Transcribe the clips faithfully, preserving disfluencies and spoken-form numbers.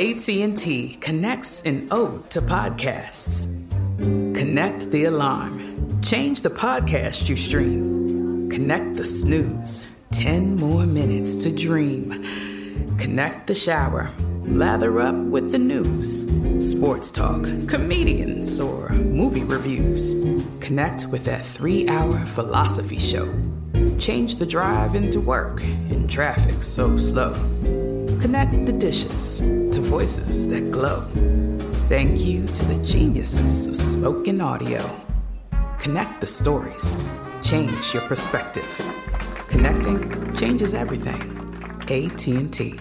A T and T connects an ode to podcasts. Connect the alarm. Change the podcast you stream. Connect the snooze. Ten more minutes to dream. Connect the shower. Lather up with the news. Sports talk, comedians, or movie reviews. Connect with that three-hour philosophy show. Change the drive into work in traffic so slow. Connect the dishes to voices that glow. Thank you to the geniuses of spoken audio. Connect the stories. Change your perspective. Connecting changes everything. A T and T.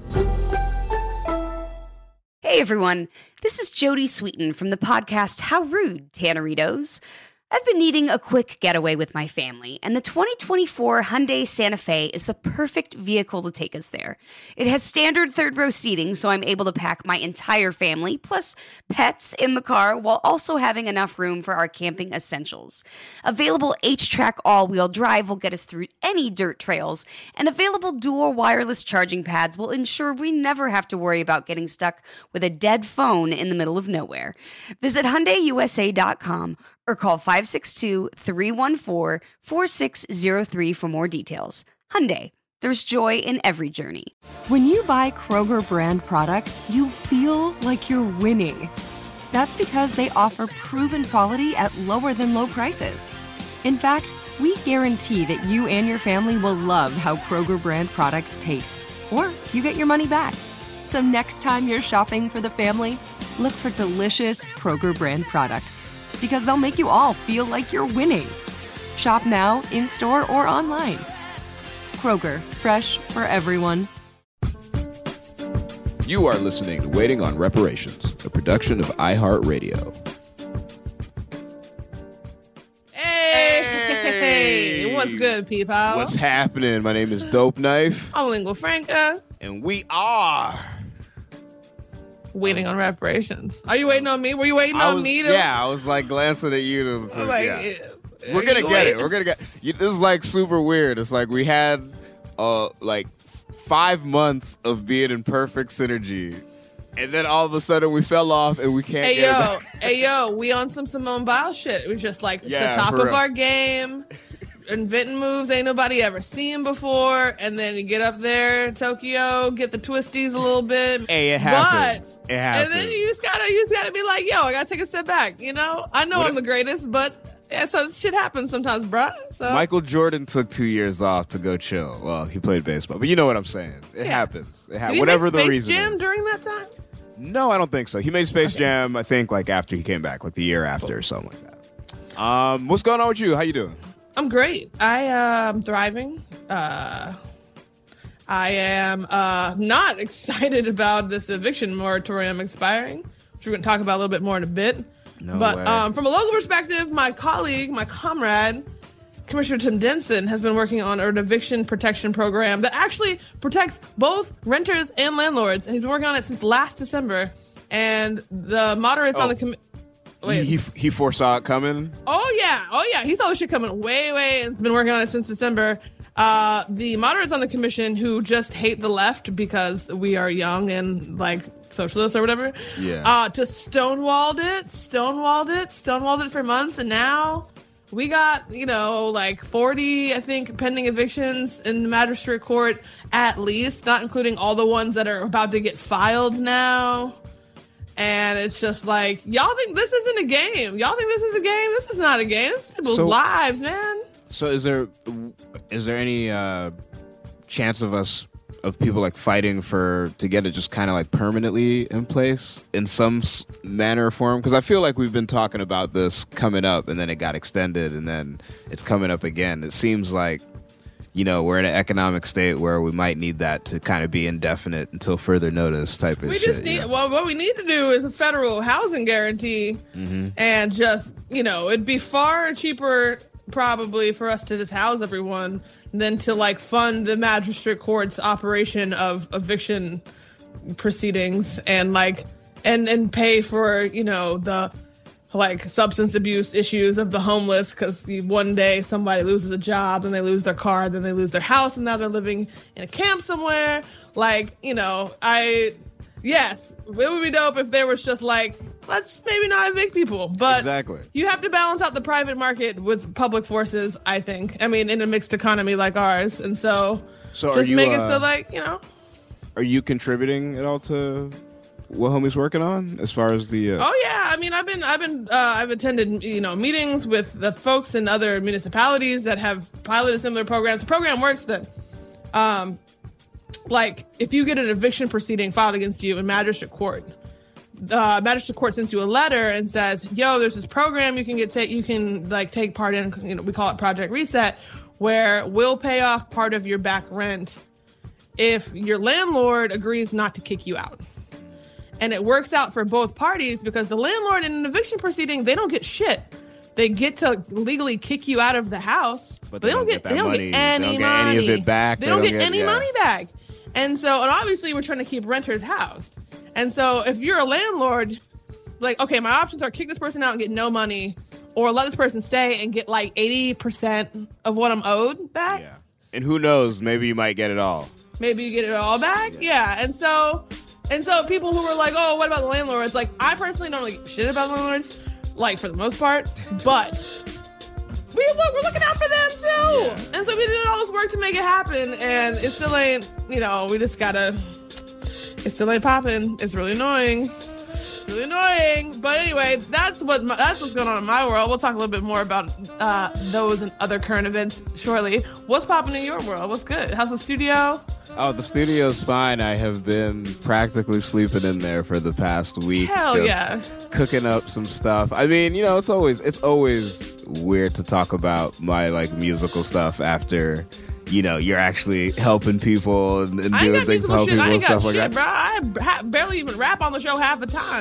Hey everyone, this is Jodie Sweetin from the podcast How Rude, Tanneritos. I've been needing a quick getaway with my family, and the twenty twenty-four Hyundai Santa Fe is the perfect vehicle to take us there. It has standard third-row seating, so I'm able to pack my entire family, plus pets, in the car, while also having enough room for our camping essentials. Available H-Track all-wheel drive will get us through any dirt trails, and available dual wireless charging pads will ensure we never have to worry about getting stuck with a dead phone in the middle of nowhere. Visit Hyundai U S A dot com or call five six two, three one four, four six zero three for more details. Hyundai, there's joy in every journey. When you buy Kroger brand products, you feel like you're winning. That's because they offer proven quality at lower than low prices. In fact, we guarantee that you and your family will love how Kroger brand products taste, or you get your money back. So next time you're shopping for the family, look for delicious Kroger brand products, because they'll make you all feel like you're winning. Shop now, in-store, or online. Kroger, fresh for everyone. You are listening to Waiting on Reparations, a production of iHeartRadio. Hey! Hey! What's good, people? What's happening? My name is Dope Knife. I'm Lingua Franca. And we are... Waiting on reparations. Are you waiting on me? Were you waiting I on was, me? To... Yeah, I was like glancing at you. To, to, like, yeah. yeah. We're gonna get waiting? it. We're gonna get. You, this is like super weird. It's like we had, uh, like five months of being in perfect synergy, and then all of a sudden we fell off and we can't. Hey get yo, it back. hey yo, we on some Simone Biles shit. It was just like Yeah, the top for of real. our game. Inventing moves ain't nobody ever seen before, and then you get up there, Tokyo, get the twisties a little bit. Hey, it happens. But, It happens. And then you just gotta, you just gotta be like, yo, I gotta take a step back. You know, I know What I'm if- the greatest, but yeah, so shit happens sometimes, bruh. So Michael Jordan took two years off to go chill. Well, he played baseball, but you know what I'm saying. It Yeah. happens. It ha- Did he whatever make the Space reason Jam is. during that time? No, I don't think so. He made Space Jam, I think, like after he came back, like the year after or something like that. Um, what's going on with you? How you doing? I'm great. I uh, am thriving. Uh, I am uh, not excited about this eviction moratorium expiring, which we're going to talk about a little bit more in a bit. No but way. Um, from a local perspective, my colleague, my comrade, Commissioner Tim Denson, has been working on an eviction protection program that actually protects both renters and landlords. And he's been working on it since last December. And the moderates Oh. on the committee... He, he he foresaw it coming. Oh, yeah. Oh, yeah. He saw this shit coming way, way, and has been working on it since December. Uh, the moderates on the commission who just hate the left because we are young and, like, socialists or whatever. Yeah. Uh, to stonewalled it, stonewalled it, stonewalled it for months, and now we got, you know, like forty, I think, pending evictions in the magistrate court at least, not including all the ones that are about to get filed now. And it's just like, y'all think this isn't a game. Y'all think this is a game? This is not a game. This is people's So- lives, man. So is there is there any uh, chance of us of people like fighting for to get it just kind of like permanently in place in some s- manner or form? Because I feel like we've been talking about this coming up, and then it got extended, and then it's coming up again. It seems like, you know, we're in an economic state where we might need that to kind of be indefinite until further notice type of We shit. just you need, know? well, what we need to do is a federal housing guarantee Mm-hmm. and just, you know, it'd be far cheaper probably for us to just house everyone than to like fund the magistrate court's operation of eviction proceedings and like, and, and pay for, you know, the like substance abuse issues of the homeless, because one day somebody loses a job and they lose their car, then they lose their house, and now they're living in a camp somewhere. Like, you know, I, Yes, it would be dope if there was just like, let's maybe not evict people, but exactly. You have to balance out the private market with public forces, I think. I mean, in a mixed economy like ours, and so, so just you, make it uh, so like, you know. Are you contributing at all to what Homie's working on as far as the? Uh... Oh yeah, I mean, I've been, I've been, uh, I've attended, you know, meetings with the folks in other municipalities that have piloted similar programs. The program works that, um. Like, if you get an eviction proceeding filed against you in magistrate court, uh, magistrate court sends you a letter and says, yo, there's this program you can get, take, you can like take part in, you know, we call it Project Reset, where we'll pay off part of your back rent if your landlord agrees not to kick you out. And it works out for both parties because the landlord in an eviction proceeding, they don't get shit. They get to legally kick you out of the house, but they, they don't get, get they don't money. get any they don't money. Get any of it back. They, they don't, don't get, get any yeah. money back. And so, and obviously we're trying to keep renters housed. And so if you're a landlord, like, okay, my options are kick this person out and get no money, or let this person stay and get like eighty percent of what I'm owed back. Yeah. And who knows, maybe you might get it all. Maybe you get it all back. Yeah. yeah. And so, and so people who were like, oh, what about the landlords? Like, I personally don't really give a shit about landlords, like for the most part, but we look, we're looking out for them too. Yeah. And so we did all this work to make it happen, and it still ain't, you know, we just gotta, it still ain't popping. It's really annoying. It's really annoying. But anyway, that's what my, that's what's going on in my world. We'll talk a little bit more about uh, those and other current events shortly. What's popping in your world? What's good? How's the studio? Oh, the studio's fine. I have been practically sleeping in there for the past week. Hell just yeah. Cooking up some stuff. I mean, you know, it's always it's always weird to talk about my like musical stuff after, you know, you're actually helping people and, and doing things to help shit. people I ain't and got stuff shit, like that. Bro. I ha- barely even rap on the show half the time.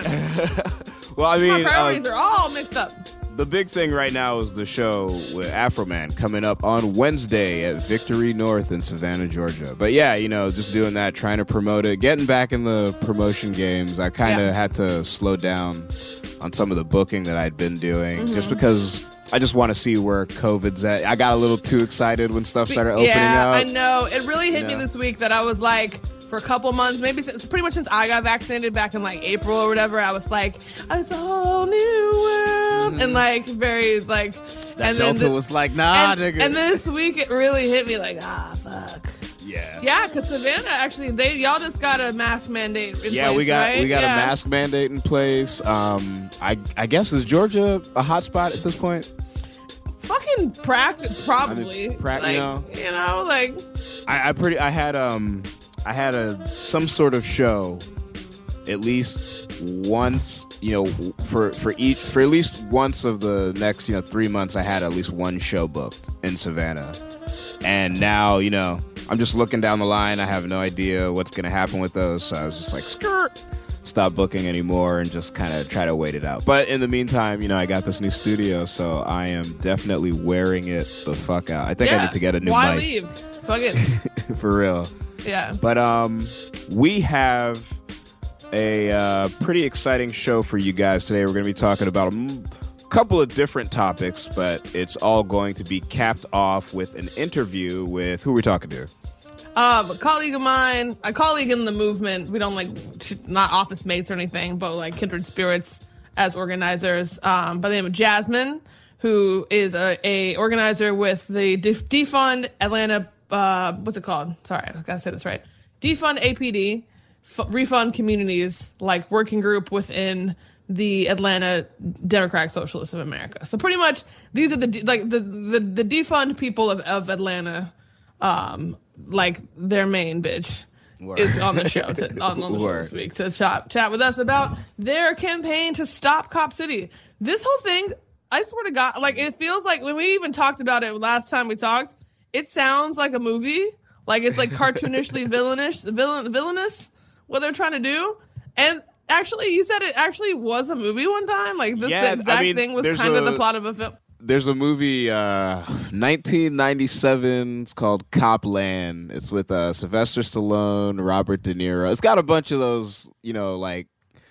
Well, I mean, my priorities uh, are all mixed up. The big thing right now is the show with Afroman coming up on Wednesday at Victory North in Savannah, Georgia. But yeah, you know, just doing that, trying to promote it, getting back in the promotion games. I kind of Yeah. had to slow down on some of the booking that I'd been doing Mm-hmm. just because I just want to see where COVID's at. I got a little too excited when stuff started opening yeah, up. I know. It really hit You me know? this week that I was like, for a couple months, maybe since, pretty much since I got vaccinated back in like April or whatever, I was like, it's a whole new world. Mm-hmm. And like, very like, That and Delta then the, was like, nah, and, nigga. and this week it really hit me like, ah, fuck. yeah. Yeah, because Savannah actually, they y'all just got a mask mandate in Yeah, place, we got right? we got yeah. a mask mandate in place. Um, I I guess is Georgia a hot spot at this point? Fucking practice, probably. I mean, prac- like, you know. you know, like, I, I pretty I had um I had a some sort of show at least once, you know, for for each for at least once of the next, you know, three months I had at least one show booked in Savannah. And now, you know, I'm just looking down the line. I have no idea what's going to happen with those. So I was just like, skirt, stop booking anymore and just kind of try to wait it out. But in the meantime, you know, I got this new studio, so I am definitely wearing it the fuck out. I think yeah, I need to get a new why mic. leave? Fuck it. For real. Yeah. But um, we have a uh, pretty exciting show for you guys today. We're going to be talking about a m- couple of different topics, but it's all going to be capped off with an interview with who we're talking to. Um, a colleague of mine, a colleague in the movement. We don't like, not office mates or anything, but like kindred spirits as organizers. Um, by the name of Jasmine, who is a, a organizer with the Def- Defund Atlanta. Uh, what's it called? Sorry, I gotta say this right. Defund A P D, F- Refund Communities, like working group within the Atlanta Democratic Socialists of America. So pretty much these are the de- like the the, the defund people of, of Atlanta. Um, like their main bitch Word. is on the show to, on, on the show this week to chat chat with us about their campaign to stop Cop City. This whole thing, I swear to God, like it feels like when we even talked about it last time we talked. It sounds like a movie, like it's like cartoonishly villainish, villain, villainous, what they're trying to do. And actually, you said it actually was a movie one time. Like this Yeah, exact I mean, thing was there's kind of a- the plot of a film. There's a movie, uh, nineteen ninety-seven. It's called Copland. It's with uh, Sylvester Stallone, Robert De Niro. It's got a bunch of those, you know, like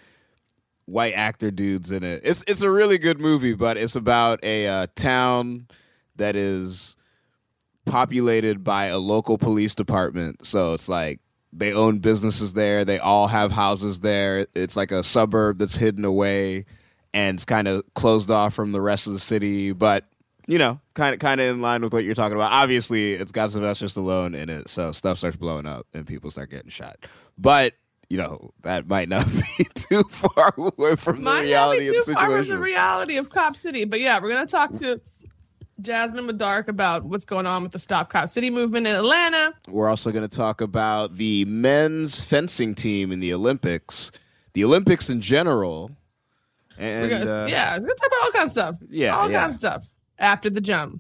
white actor dudes in it. It's it's a really good movie, but it's about a uh, town that is populated by a local police department. So it's like they own businesses there. They all have houses there. It's like a suburb that's hidden away and it's kind of closed off from the rest of the city. But, you know, kind of kind of in line with what you're talking about. Obviously, it's got Sylvester Stallone in it, so stuff starts blowing up and people start getting shot. But, you know, that might not be too far away from might the reality not be of too the far situation. from the reality of Cop City. But yeah, we're going to talk to Jasmine Madark about what's going on with the Stop Cop City movement in Atlanta. We're also going to talk about the men's fencing team in the Olympics, the Olympics in general. And We're gonna, uh, yeah, we're going to talk about all kinds of stuff. Yeah, all yeah. kinds of stuff after the jump.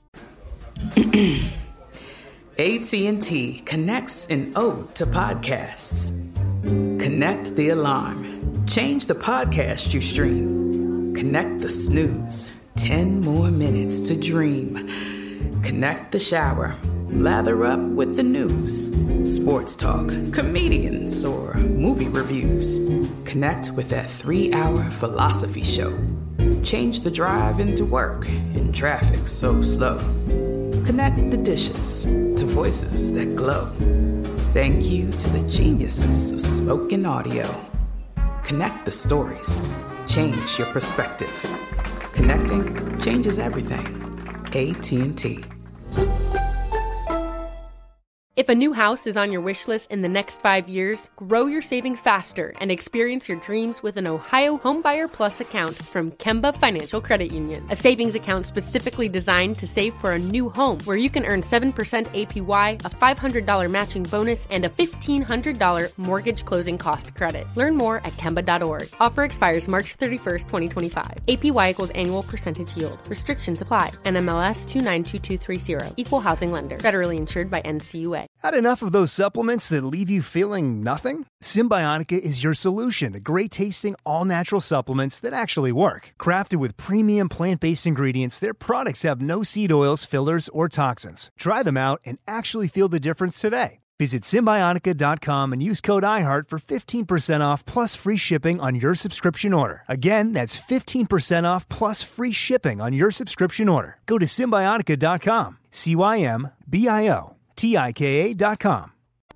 A T and T connects an ode to podcasts. Connect the alarm. Change the podcast you stream. Connect the snooze. Ten more minutes to dream. Connect the shower. Lather up with the news. Sports talk, comedians, or movie reviews. Connect with that three-hour philosophy show. Change the drive into work in traffic so slow. Connect the dishes to voices that glow. Thank you to the geniuses of spoken audio. Connect the stories. Change your perspective. Connecting changes everything. A T and T. If a new house is on your wish list in the next five years, grow your savings faster and experience your dreams with an Ohio Homebuyer Plus account from Kemba Financial Credit Union. A savings account specifically designed to save for a new home where you can earn seven percent A P Y, a five hundred dollars matching bonus, and a fifteen hundred dollars mortgage closing cost credit. Learn more at Kemba dot org. Offer expires March thirty-first, twenty twenty-five. A P Y equals annual percentage yield. Restrictions apply. N M L S two nine two two three zero. Equal housing lender. Federally insured by N C U A. Had enough of those supplements that leave you feeling nothing? Symbiotica is your solution to great-tasting, all-natural supplements that actually work. Crafted with premium plant-based ingredients, their products have no seed oils, fillers, or toxins. Try them out and actually feel the difference today. Visit Symbiotica dot com and use code iHeart for fifteen percent off plus free shipping on your subscription order. Again, that's fifteen percent off plus free shipping on your subscription order. Go to Symbiotica dot com. C Y M B I O T I K A dot com.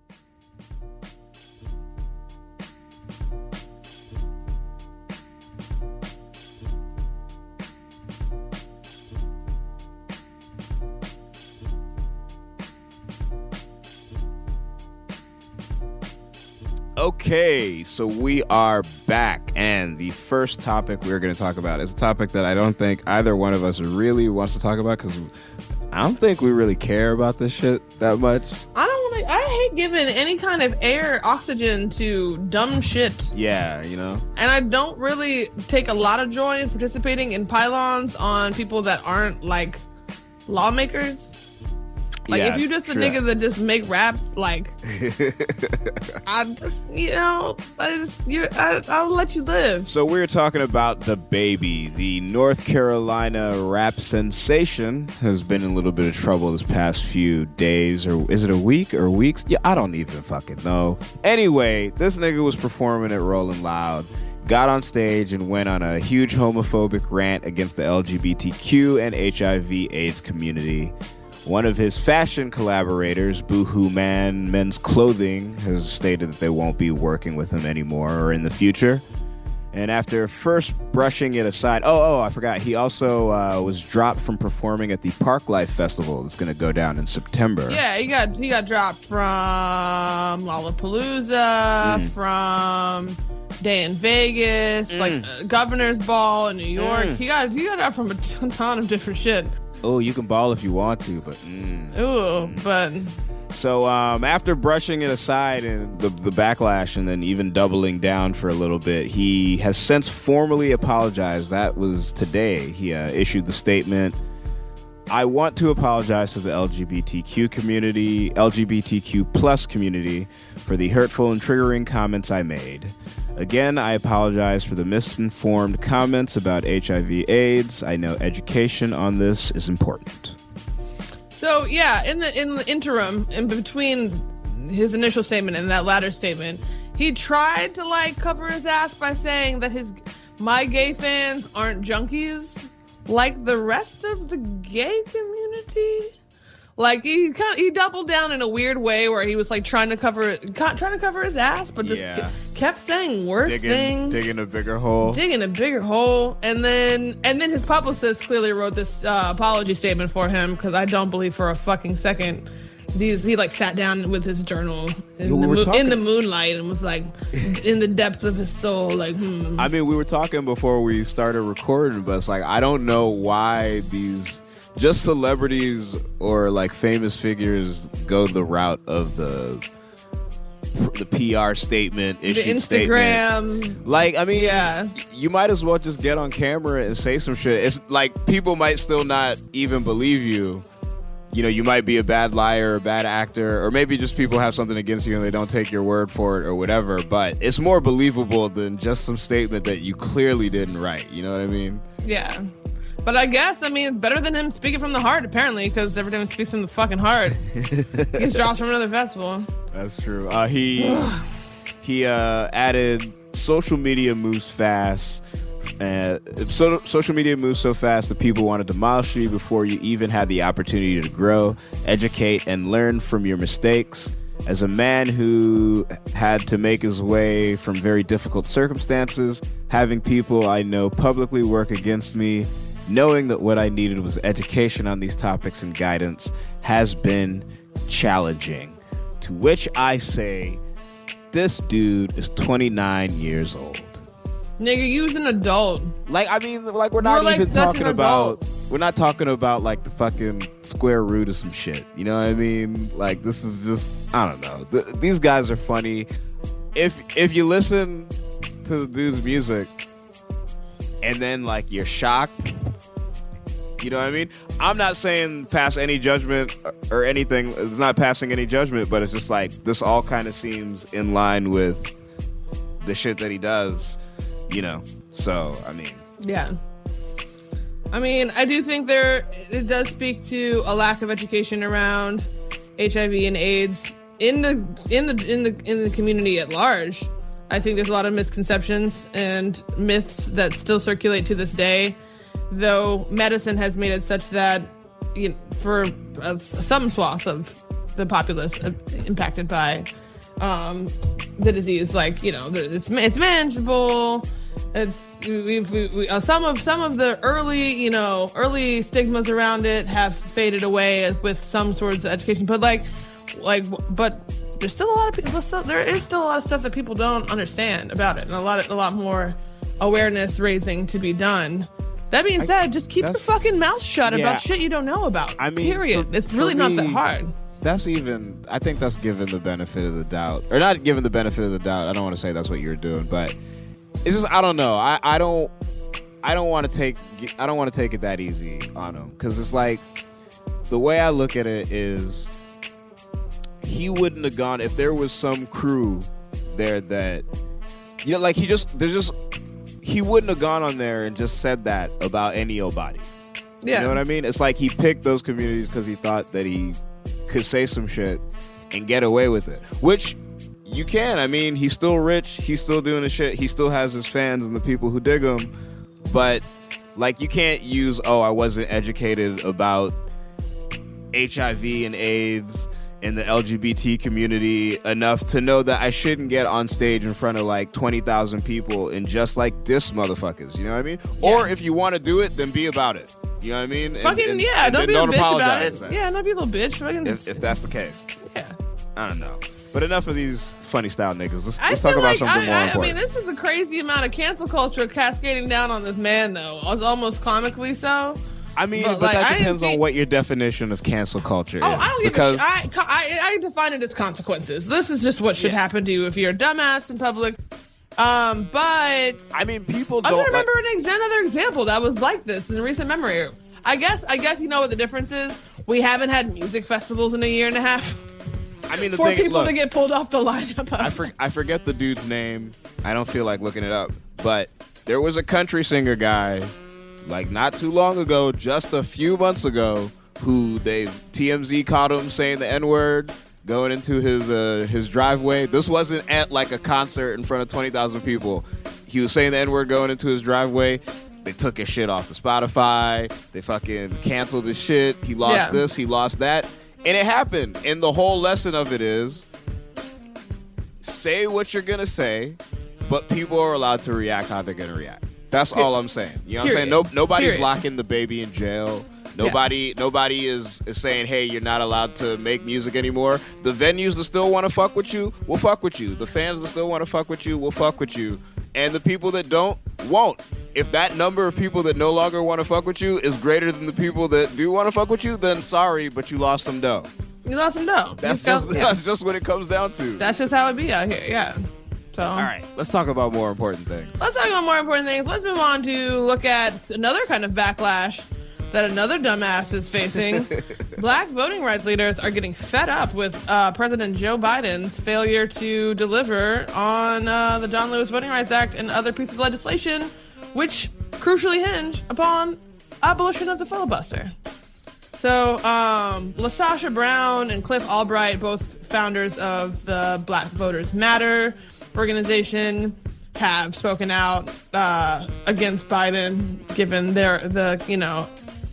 Okay, so we are back, and the first topic we're going to talk about is a topic that I don't think either one of us really wants to talk about because I don't think we really care about this shit that much. I don't want to. I hate giving any kind of air, oxygen to dumb shit. Yeah, you know? And I don't really take a lot of joy in participating in pylons on people that aren't, like, lawmakers. Like, yeah, if you just a true. nigga that just make raps, like, I just, you know, I just, you, I, I'll let you live. So we're talking about DaBaby. The North Carolina rap sensation has been in a little bit of trouble this past few days, or is it a week or weeks? Yeah, I don't even fucking know. Anyway, this nigga was performing at Rolling Loud, got on stage and went on a huge homophobic rant against the L G B T Q and H I V AIDS community. One of his fashion collaborators, Boohoo Man Men's Clothing, has stated that they won't be working with him anymore or in the future. And after first brushing it aside, oh, oh, I forgot, he also uh, was dropped from performing at the Parklife Festival that's going to go down in September. Yeah, he got he got dropped from Lollapalooza, mm. from Day in Vegas, mm. like uh, Governor's Ball in New York. Mm. He got he got dropped from a ton of different shit. Oh, you can ball if you want to, but... Mm. Ooh, but... So um, after brushing it aside and the, the backlash and then even doubling down for a little bit, he has since formally apologized. That was today. He uh, issued the statement, I want to apologize to the L G B T Q community, L G B T Q plus community, for the hurtful and triggering comments I made. Again, I apologize for the misinformed comments about H I V AIDS. I know education on this is important. So, yeah, in the in the interim, in between his initial statement and that latter statement, he tried to, like, cover his ass by saying that his my gay fans aren't junkies like the rest of the gay community. Like he kind of he doubled down in a weird way where he was like trying to cover trying to cover his ass, but just Yeah. kept saying worse digging, things, digging a bigger hole. digging a bigger hole, and then and then his publicist clearly wrote this uh, apology statement for him because I don't believe for a fucking second these he like sat down with his journal in, We the, were mo- talking- in the moonlight and was like in the depths of his soul like. Hmm. I mean, we were talking before we started recording, but it's like I don't know why these just celebrities or like famous figures go the route of the the P R statement, The issued statement. Instagram, Like, I mean, Yeah. you might as well just get on camera and say some shit. It's like people might still not even believe you. You know, you might be a bad liar, a bad actor, or maybe just people have something against you and they don't take your word for it or whatever. But it's more believable than just some statement that you clearly didn't write. You know what I mean? yeah. But I guess, I mean, better than him speaking from the heart, apparently, because every time he speaks from the fucking heart, he's dropped from another festival. That's true. Uh, he he uh, added social media moves fast. Uh, so, social media moves so fast that people want to demolish you before you even had the opportunity to grow, educate, and learn from your mistakes. As a man who had to make his way from very difficult circumstances, having people I know publicly work against me, knowing that what I needed was education on these topics and guidance has been challenging. To which I say, this dude is twenty-nine years old. Nigga, you's an adult. Like, I mean, like, we're not You're, like, even such talking an about, adult. we're not talking about, like, the fucking square root of some shit. You know what I mean? Like, this is just, I don't know. Th- these guys are funny. If if you listen to the dude's music and then, like, you're shocked, you know what I mean? I'm not saying pass any judgment or anything. It's not passing any judgment, but it's just like, this all kind of seems in line with the shit that he does. You know, so, I mean. Yeah. I mean, I do think there, it does speak to a lack of education around H I V and AIDS in the, in the, in the, in the community at large. I think there's a lot of misconceptions and myths that still circulate to this day, though medicine has made it such that, you know, for uh, some swaths of the populace uh, impacted by um, the disease, like, you know, it's it's manageable. It's we've we, we, uh, some of some of the early you know early stigmas around it have faded away with some sorts of education, but like like but there's still a lot of people. Still, there is still a lot of stuff that people don't understand about it, and a lot of, a lot more awareness raising to be done. That being said, just keep your fucking mouth shut Yeah. about shit you don't know about. I mean, period. for- It's for really not me, that hard. That's even, I think that's given the benefit of the doubt. Or not given the benefit of the doubt. I don't want to say that's what you're doing, but it's just, I don't know. I, I don't, I don't want to take, I don't want to take it that easy on him. Because it's like, the way I look at it is, he wouldn't have gone, if there was some crew there that, you know, like he just, there's just, he wouldn't have gone on there and just said that about any old body. Yeah. You know what I mean? It's like he picked those communities because he thought that he could say some shit and get away with it. Which you can. I mean, he's still rich. He's still doing his shit. He still has his fans and the people who dig him. But, like, you can't use, oh, I wasn't educated about H I V and AIDS in the L G B T community enough to know that I shouldn't get on stage in front of like twenty thousand people and just like diss motherfuckers. You know what I mean? Yeah. Or if you want to do it, then be about it. You know what I mean? And- Fucking and- yeah, and don't then be a bitch about apologize it. then, Yeah, don't be a little bitch. Fucking If, if that's the case. yeah. I don't know. But enough of these funny style niggas. Let's, I let's feel talk about like something I, more I, I important. mean, this is a crazy amount of cancel culture cascading down on this man, though. It's almost comically so. I mean, but, but, like, I that didn't depends see- on what your definition of cancel culture Oh, is. I don't give because a shit. I, I, I define it as consequences. This is just what should Yeah. happen to you if you're a dumbass in public. Um, but I mean, people I'm don't. gonna remember like, an ex- another example that was like this in recent memory. I guess, I guess you know what the difference is. We haven't had music festivals in a year and a half. I mean, the For thing. people look, to get pulled off the lineup. Of. I, for, I forget the dude's name. I don't feel like looking it up. But there was a country singer guy, like not too long ago, just a few months ago, who they T M Z caught him saying the N-word going into his uh, his driveway. This wasn't at like a concert in front of twenty thousand people. He was saying the N-word going into his driveway. They took his shit off the Spotify. They fucking canceled his shit. He lost Yeah. this. He lost that. And it happened. And the whole lesson of it is, say what you're going to say, but people are allowed to react how they're going to react. That's all I'm saying. You know what I'm saying? No, nobody's Period. locking the baby in jail. Nobody yeah. nobody is, is saying, hey, you're not allowed to make music anymore. The venues that still want to fuck with you will fuck with you. The fans that still want to fuck with you will fuck with you. And the people that don't, won't. If that number of people that no longer want to fuck with you is greater than the people that do want to fuck with you, then sorry, but you lost some dough. You lost some dough. That's go, just, yeah. that's just what it comes down to. That's just how it be out here, yeah. So, all right, let's talk about more important things. Let's talk about more important things. Let's move on to look at another kind of backlash that another dumbass is facing. Black voting rights leaders are getting fed up with uh, President Joe Biden's failure to deliver on uh, the John Lewis Voting Rights Act and other pieces of legislation, which crucially hinge upon abolition of the filibuster. So, um, LaSasha Brown and Cliff Albright, both founders of the Black Voters Matter organization, have spoken out uh, against Biden, given their the you know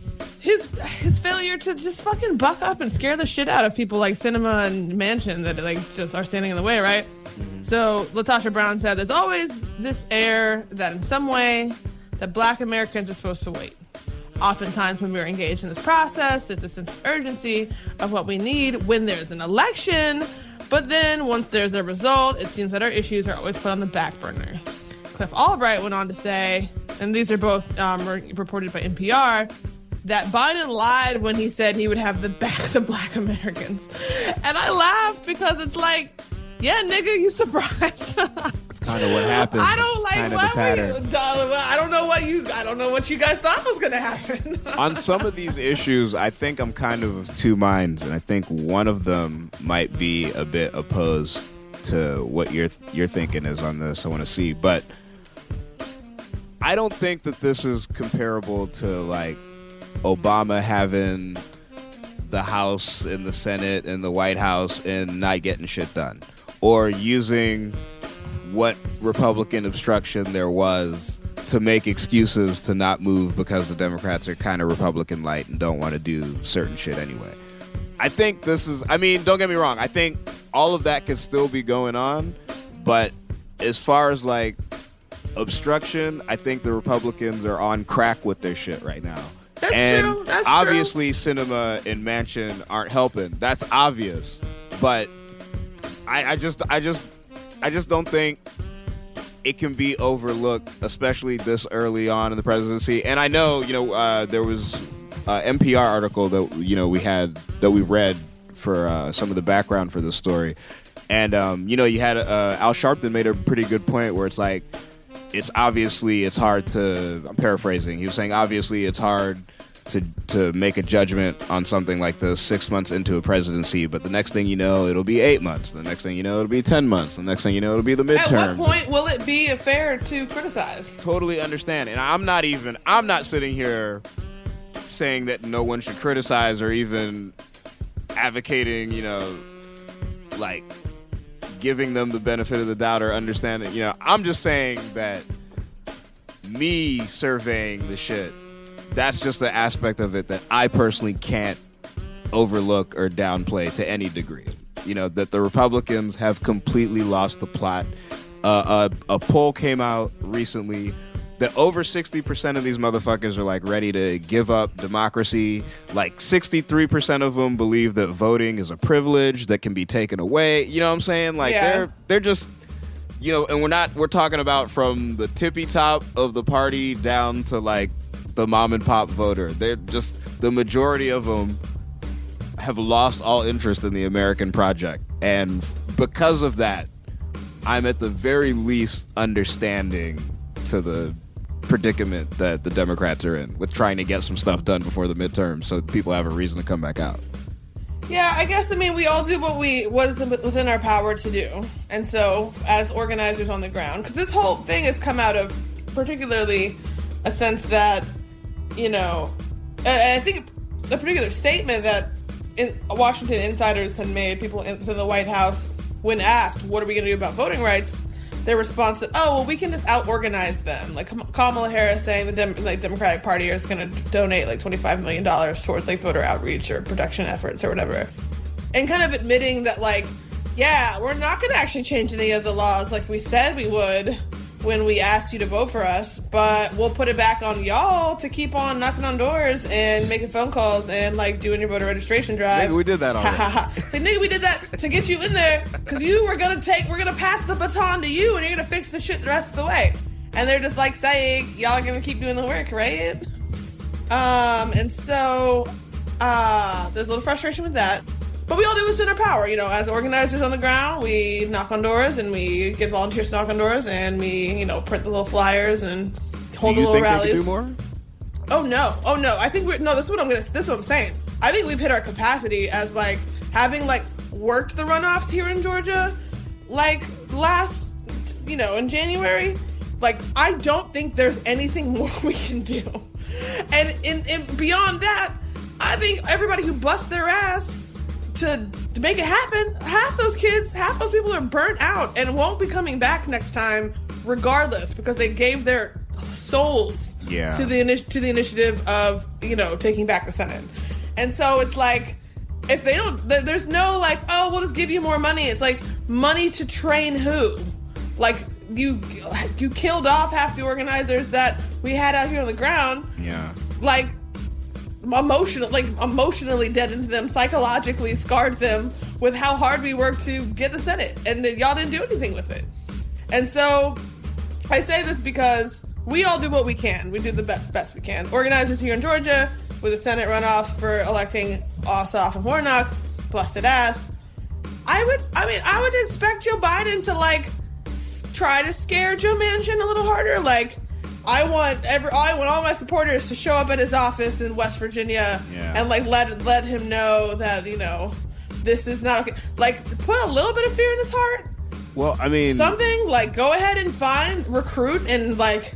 his his failure to just fucking buck up and scare the shit out of people like Sinema and Manchin that like just are standing in the way, right? Mm-hmm. So LaTasha Brown said, "There's always this air that in some way that Black Americans are supposed to wait. Oftentimes when we're engaged in this process, there's a sense of urgency of what we need when there's an election. But then once there's a result, it seems that our issues are always put on the back burner." Cliff Albright went on to say, and these are both um, re- reported by N P R, that Biden lied when he said he would have the backs of Black Americans. And I laughed because it's like, yeah, nigga, you surprised. It's kind of what happens. I don't like kind of what the pattern. we, I don't know what you I don't know what you guys thought was gonna happen. On some of these issues, I think I'm kind of of two minds, and I think one of them might be a bit opposed to what you're you're thinking is on this. I want to see, but I don't think that this is comparable to like Obama having the House and the Senate and the White House and not getting shit done, or using what Republican obstruction there was to make excuses to not move because the Democrats are kind of Republican light and don't want to do certain shit anyway. I think this is, I mean, don't get me wrong, I think all of that could still be going on, but as far as like obstruction, I think the Republicans are on crack with their shit right now. That's and true. That's obviously true. Sinema and Manchin aren't helping. That's obvious. But I, I just I just I just don't think it can be overlooked, especially this early on in the presidency. And I know, you know, uh, there was an N P R article that, you know, we had that we read for uh, some of the background for this story. And, um, you know, you had uh, Al Sharpton made a pretty good point where it's like, it's obviously it's hard to, I'm paraphrasing, he was saying obviously it's hard to to make a judgment on something like this six months into a presidency, but the next thing you know, it'll be eight months. The next thing you know, it'll be ten months. The next thing you know, it'll be the midterm. At what point will it be fair to criticize? Totally understand. And I'm not even, I'm not sitting here saying that no one should criticize or even advocating, you know, like giving them the benefit of the doubt or understanding, you know, I'm just saying that me surveying the shit, that's just the aspect of it that I personally can't overlook or downplay to any degree. You know, that the Republicans have completely lost the plot. Uh, a, a poll came out recently that over sixty percent of these motherfuckers are like ready to give up democracy. Like sixty-three percent of them believe that voting is a privilege that can be taken away. You know what I'm saying? Like yeah. they're they're just, you know, and we're not we're talking about from the tippy top of the party down to like the mom and pop voter. They're just, the majority of them have lost all interest in the American project. And because of that, I'm at the very least understanding to the predicament that the Democrats are in with trying to get some stuff done before the midterm so people have a reason to come back out. Yeah, I guess, I mean, we all do what we what is within our power to do. And so, as organizers on the ground, because this whole thing has come out of particularly a sense that, you know, and I think a particular statement that in Washington insiders had made, people within the White House, when asked, what are we going to do about voting rights, their response that, oh, well, we can just out-organize them. Like Kamala Harris saying the Dem- like Democratic Party is going to donate like twenty-five million dollars towards like voter outreach or production efforts or whatever. And kind of admitting that, like, yeah, we're not going to actually change any of the laws like we said we would when we asked you to vote for us, but we'll put it back on y'all to keep on knocking on doors and making phone calls and, like, doing your voter registration drive. Nigga, we did that already. Ha, ha, ha. So, nigga, we did that to get you in there because you were going to take, we're going to pass the baton to you and you're going to fix the shit the rest of the way. And they're just, like, saying, y'all are going to keep doing the work, right? Um, and so, uh, there's a little frustration with that. But we all do what's in our power, you know, as organizers on the ground. We knock on doors and we get volunteers to knock on doors and we, you know, print the little flyers and hold do the little think rallies. They could do more? Oh no, oh no! I think we're no. This is what I'm gonna. This is what I'm saying. I think we've hit our capacity as like having like worked the runoffs here in Georgia, like last, you know, in January. Like I don't think there's anything more we can do, and in, in beyond that, I think everybody who busts their ass to, to make it happen, half those kids, half those people are burnt out and won't be coming back next time regardless because they gave their souls yeah. to the initi- to the initiative of, you know, taking back the Senate. And so it's like, if they don't, th- there's no like, oh, we'll just give you more money. It's like, money to train who? Like, you you killed off half the organizers that we had out here on the ground. Yeah. Like, emotional, like emotionally deadened them, psychologically scarred them with how hard we worked to get the Senate, and y'all didn't do anything with it. And so I say this because we all do what we can. We do the be- best we can. Organizers here in Georgia with the Senate runoff for electing Ossoff and Warnock, busted ass. I would, I mean, I would expect Joe Biden to like s- try to scare Joe Manchin a little harder, like. I want every I want all my supporters to show up at his office in West Virginia yeah. and like let let him know that, you know, this is not okay. Like, put a little bit of fear in his heart. Well, I mean, something like go ahead and find, recruit, and like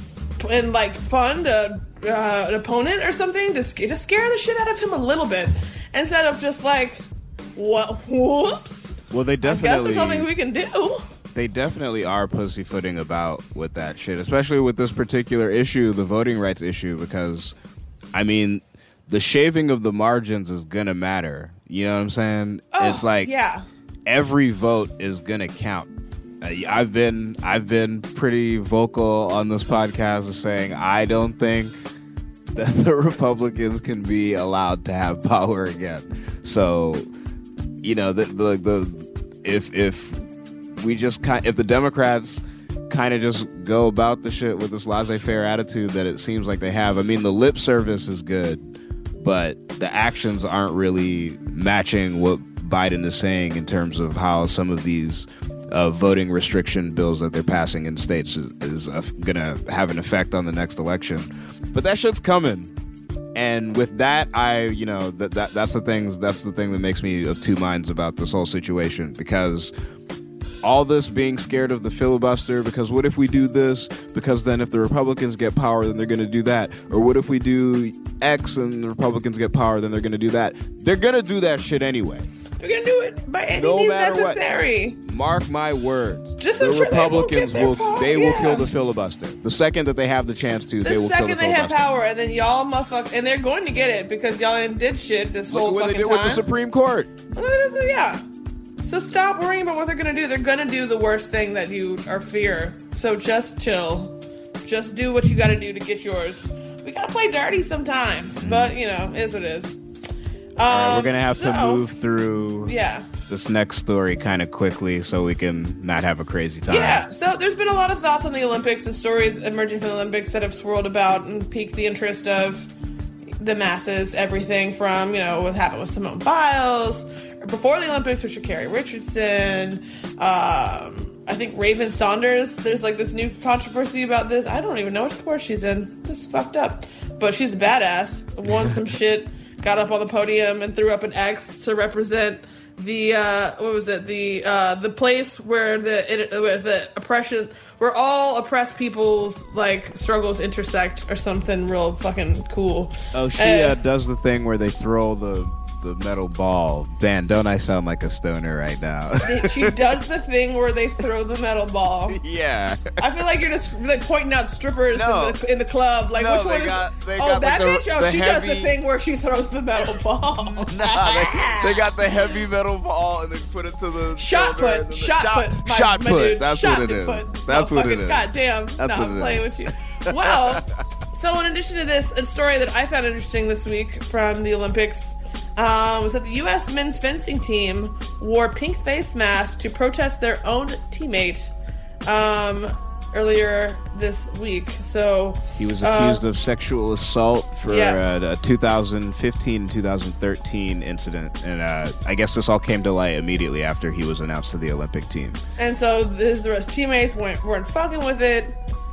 and like fund a uh, an opponent or something to sc- just scare the shit out of him a little bit instead of just like, what? Whoops. Well, they definitely. I guess there's something we can do. They definitely are pussyfooting about with that shit, especially with this particular issue, the voting rights issue, because, I mean, the shaving of the margins is going to matter. You know what I'm saying? Oh, it's like yeah. every vote is going to count. Uh, I've been I've been pretty vocal on this podcast as saying I don't think that the Republicans can be allowed to have power again. So, you know, the the, the if if we just kind if the Democrats kind of just go about the shit with this laissez-faire attitude that it seems like they have. I mean, the lip service is good, but the actions aren't really matching what Biden is saying in terms of how some of these uh, voting restriction bills that they're passing in states is, is uh, going to have an effect on the next election. But that shit's coming. And with that, I, you know, that, that that's the things that's the thing that makes me of two minds about this whole situation, because all this being scared of the filibuster, because what if we do this? Because then if the Republicans get power, then they're going to do that. Or what if we do X and the Republicans get power, then they're going to do that. They're going to do that shit anyway. They're going to do it by any no means matter necessary. What. Mark my words. Just the sure Republicans they will power, they will yeah. kill the filibuster. The second that they have the chance to, the they will kill the second they have filibuster. power, and then y'all motherfuckers, and they're going to get it because y'all ain't did shit this Look whole at what fucking they did time. with the Supreme Court. Yeah. So stop worrying about what they're going to do. They're going to do the worst thing that you are fear. So just chill. Just do what you got to do to get yours. We got to play dirty sometimes, mm. but, you know, it is what it is. Um, All right, we're going to have so, to move through yeah. this next story kind of quickly so we can not have a crazy time. Yeah, so there's been a lot of thoughts on the Olympics and stories emerging from the Olympics that have swirled about and piqued the interest of the masses. Everything from, you know, what happened with Simone Biles, or before the Olympics with Sha'Carri Richardson, um, I think Raven Saunders. There's like this new controversy about this. I don't even know what sport she's in. This is fucked up. But she's a badass, won some shit, got up on the podium and threw up an X to represent the uh, what was it? The uh, the place where the it, where the oppression, where all oppressed people's like struggles intersect, or something real fucking cool. Oh, she uh, uh, does the thing where they throw the the metal ball. Man, don't I sound like a stoner right now? She does the thing where they throw the metal ball. Yeah. I feel like you're just like pointing out strippers no. in, the, in the club. Like, no, which one is got, Oh, got that like bitch? the, Oh, the she heavy... does the thing where she throws the metal ball. Nah, they, they got the heavy metal ball and they put it to the shot put. The, shot, shot put. My, shot my put. Dude. That's shot what it is. Put. That's no, what it is. Goddamn. That's No, what I'm it playing is. with you. Well, so in addition to this, a story that I found interesting this week from the Olympics um, was that the U S men's fencing team wore pink face masks to protest their own teammate um, earlier this week. So he was accused uh, of sexual assault for yeah. uh, a two thousand fifteen and two thousand thirteen incident, and uh, I guess this all came to light immediately after he was announced to the Olympic team. And so his the rest teammates weren't, weren't fucking with it.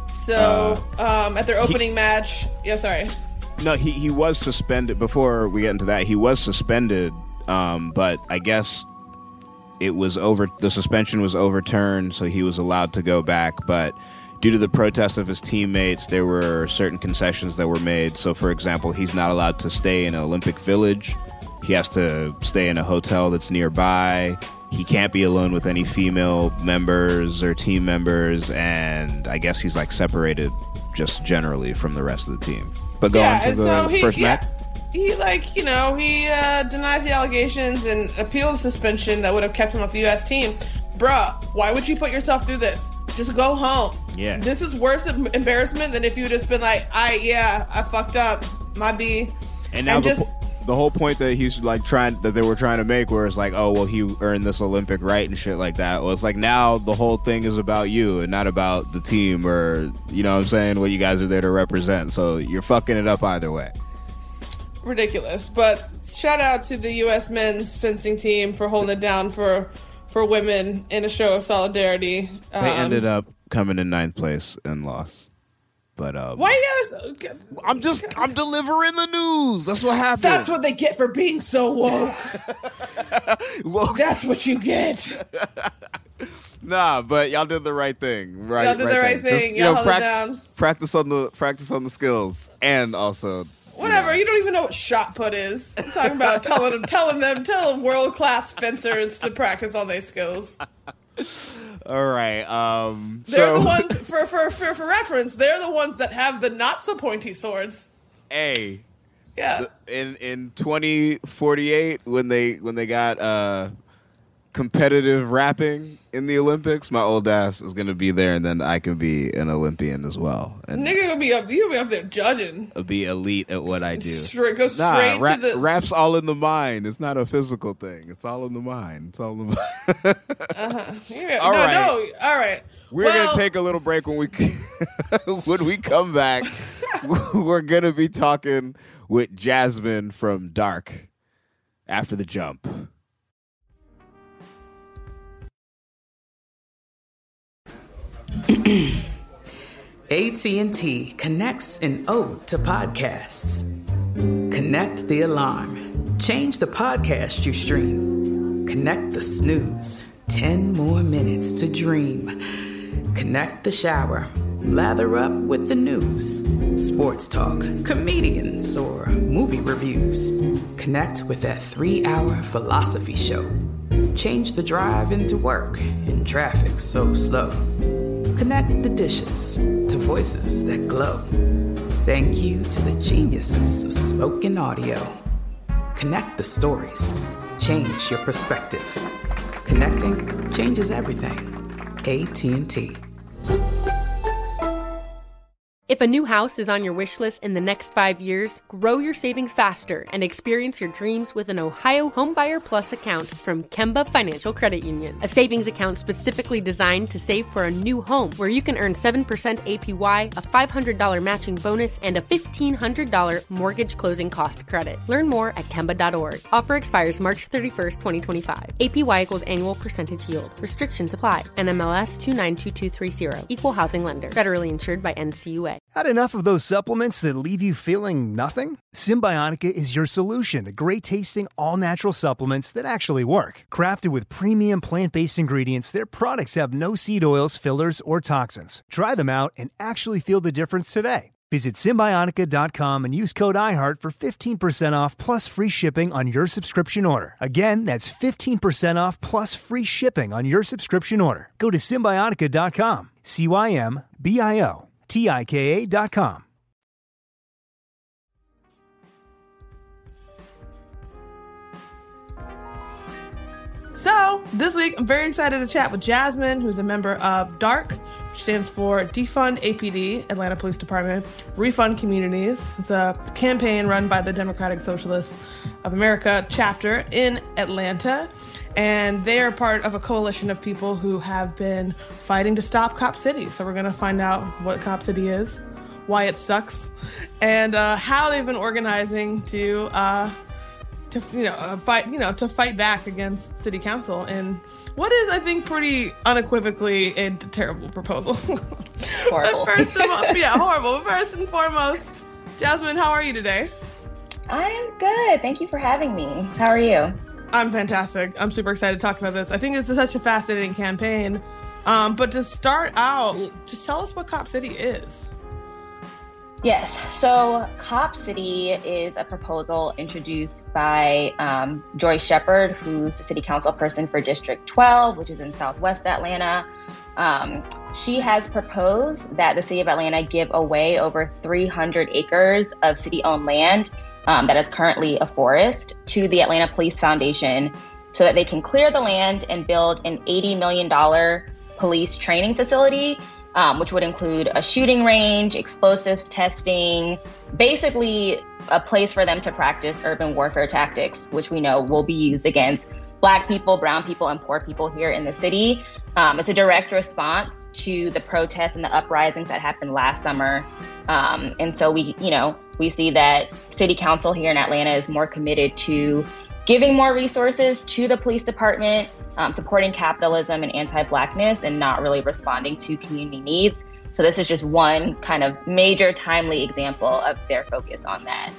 So uh, um, at their opening he, match, yeah, sorry. No, he he was suspended. Before we get into that, he was suspended, um, but I guess it was over. The suspension was overturned, so he was allowed to go back. But due to the protest of his teammates, there were certain concessions that were made. So, for example, he's not allowed to stay in an Olympic Village. He has to stay in a hotel that's nearby. He can't be alone with any female members or team members, and I guess he's like separated just generally from the rest of the team. But go yeah, on to and the so he, first yeah, match. He like you know he uh, denies the allegations and appealed suspension that would have kept him off the U S team. Bruh, why would you put yourself through this? Just go home. Yeah, this is worse embarrassment than if you just been like, I yeah, I fucked up, my B. And now and the, just. Po- the whole point that he's like trying that they were trying to make, where it's like, oh well, he earned this Olympic right and shit like that. Well, it's like now the whole thing is about you and not about the team, or you know what I'm saying, what you guys are there to represent. So you're fucking it up either way. Ridiculous. But shout out to the U S men's fencing team for holding it down for for women in a show of solidarity. Um, They ended up coming in ninth place and lost. But um, why you gotta? I'm just I'm delivering the news. That's what happened. That's what they get for being so woke. Woke. That's what you get. Nah, but y'all did the right thing. Right, y'all did right the right thing. Just, you y'all know, held prac- it down. Practice on the practice on the skills, and also whatever. You know. You don't even know what shot put is. I'm talking about telling them, telling them, telling world class fencers to practice on their skills. All right. Um, they're so, the ones for, for for for reference. They're the ones that have the not so pointy swords. A. Yeah. In in twenty forty-eight, when they when they got uh, competitive rapping in the Olympics, my old ass is gonna be there, and then I can be an Olympian as well. And nigga gonna be up. You gonna be up there judging. Be elite at what I do. Straight, go nah, straight ra- to the. rap's all in the mind. It's not a physical thing. It's all in the mind. It's all in the mind. uh-huh. Yeah. All no, right. no. All right. We're well, gonna take a little break. When we when we come back, we're gonna be talking with Jasmine from Dark after the jump. A T and T connects an ode to podcasts. Connect the alarm. Change the podcast you stream. Connect the snooze. Ten more minutes to dream. Connect the shower. Lather up with the news. Sports talk, comedians, or movie reviews. Connect with that three-hour philosophy show. Change the drive into work in traffic so slow. Connect the dishes to voices that glow. Thank you to the geniuses of spoken audio. Connect the stories. Change your perspective. Connecting changes everything. A T and T. If a new house is on your wish list in the next five years, grow your savings faster and experience your dreams with an Ohio Homebuyer Plus account from Kemba Financial Credit Union. A savings account specifically designed to save for a new home, where you can earn seven percent A P Y, a five hundred dollars matching bonus, and a fifteen hundred dollars mortgage closing cost credit. Learn more at Kemba dot org. Offer expires March thirty-first, twenty twenty-five. A P Y equals annual percentage yield. Restrictions apply. N M L S two nine two two three zero. Equal housing lender. Federally insured by N C U A. Had enough of those supplements that leave you feeling nothing? Symbiotica is your solution to great-tasting, all-natural supplements that actually work. Crafted with premium plant-based ingredients, their products have no seed oils, fillers, or toxins. Try them out and actually feel the difference today. Visit Symbiotica dot com and use code iHeart for fifteen percent off plus free shipping on your subscription order. Again, that's fifteen percent off plus free shipping on your subscription order. Go to Symbiotica dot com, C Y M B I O T I K A dot com. So, this week, I'm very excited to chat with Jasmine, who's a member of DARC, which stands for Defund A P D, Atlanta Police Department, Refund Communities. It's a campaign run by the Democratic Socialists of America chapter in Atlanta. And they are part of a coalition of people who have been fighting to stop Cop City. So we're going to find out what Cop City is, why it sucks, and uh, how they've been organizing to... Uh, to you know uh, fight you know to fight back against city council and what is I think pretty unequivocally a terrible proposal. Horrible. But first of all, yeah, horrible. But first and foremost, Jasmine, how are you today? I am good. Thank you for having me. How are you? I'm fantastic. I'm super excited to talk about this. I think this is such a fascinating campaign. Um, but to start out, just tell us what Cop City is. Yes. So Cop City is a proposal introduced by um, Joyce Shepard, who's the city council person for District twelve, which is in Southwest Atlanta. Um, she has proposed that the city of Atlanta give away over three hundred acres of city-owned land um, that is currently a forest to the Atlanta Police Foundation so that they can clear the land and build an eighty million dollars police training facility, Um, which would include a shooting range, explosives testing, basically a place for them to practice urban warfare tactics, which we know will be used against Black people, brown people, and poor people here in the city. Um, it's a direct response to the protests and the uprisings that happened last summer. Um, and so we, you know, we see that city council here in Atlanta is more committed to giving more resources to the police department, um, supporting capitalism and anti-Blackness, and not really responding to community needs. So this is just one kind of major timely example of their focus on that.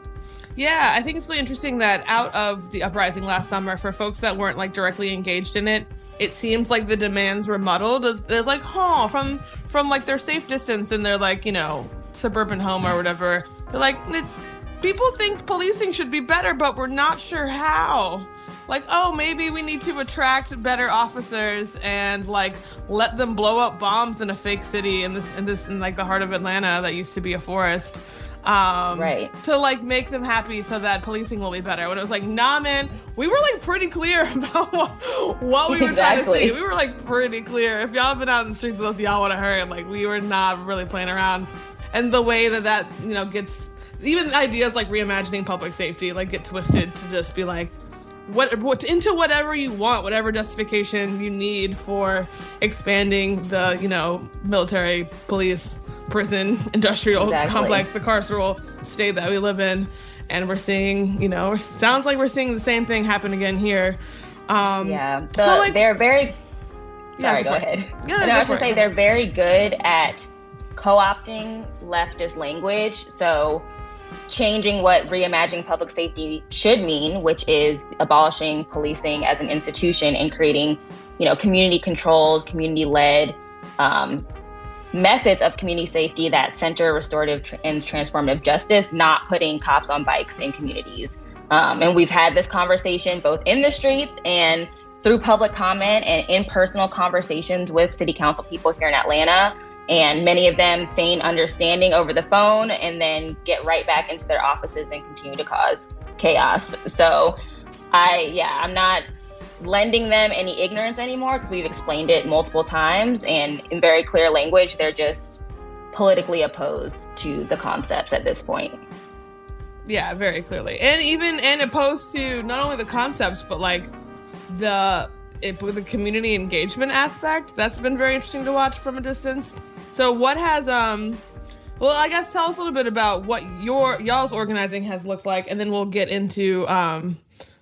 Yeah, I think it's really interesting that out of the uprising last summer, for folks that weren't like directly engaged in it, it seems like the demands were muddled. They're like, huh, from from like their safe distance in their like, you know, suburban home or whatever. They're like, it's people think policing should be better, but we're not sure how. Like, oh, maybe we need to attract better officers and like let them blow up bombs in a fake city in this in this in like the heart of Atlanta that used to be a forest. Um, right. To like make them happy so that policing will be better. When it was like, nah, man, we were like pretty clear about what, what we were exactly. trying to see. We were like pretty clear. If y'all have been out in the streets with us, y'all would have heard. Like, we were not really playing around. And the way that that, you know, gets, even ideas like reimagining public safety, like get twisted to just be like, what, what into whatever you want, whatever justification you need for expanding the, you know, military, police, prison, industrial exactly. complex, the carceral state that we live in. And we're seeing, you know, sounds like we're seeing the same thing happen again here. Um, yeah, the, so like, they're very, sorry, yeah, go ahead. Yeah, and I was going to say they're very good at co-opting leftist language. So changing what reimagining public safety should mean, which is abolishing policing as an institution and creating, you know, community-controlled, community-led um, methods of community safety that center restorative tr- and transformative justice, not putting cops on bikes in communities. Um, and we've had this conversation both in the streets and through public comment and in personal conversations with city council people here in Atlanta. And many of them feign understanding over the phone and then get right back into their offices and continue to cause chaos. So I, yeah, I'm not lending them any ignorance anymore because we've explained it multiple times, and in very clear language, they're just politically opposed to the concepts at this point. Yeah, very clearly. And even and opposed to not only the concepts, but like the it, the community engagement aspect. That's been very interesting to watch from a distance. So what has um well, I guess tell us a little bit about what your y'all's organizing has looked like, and then we'll get into um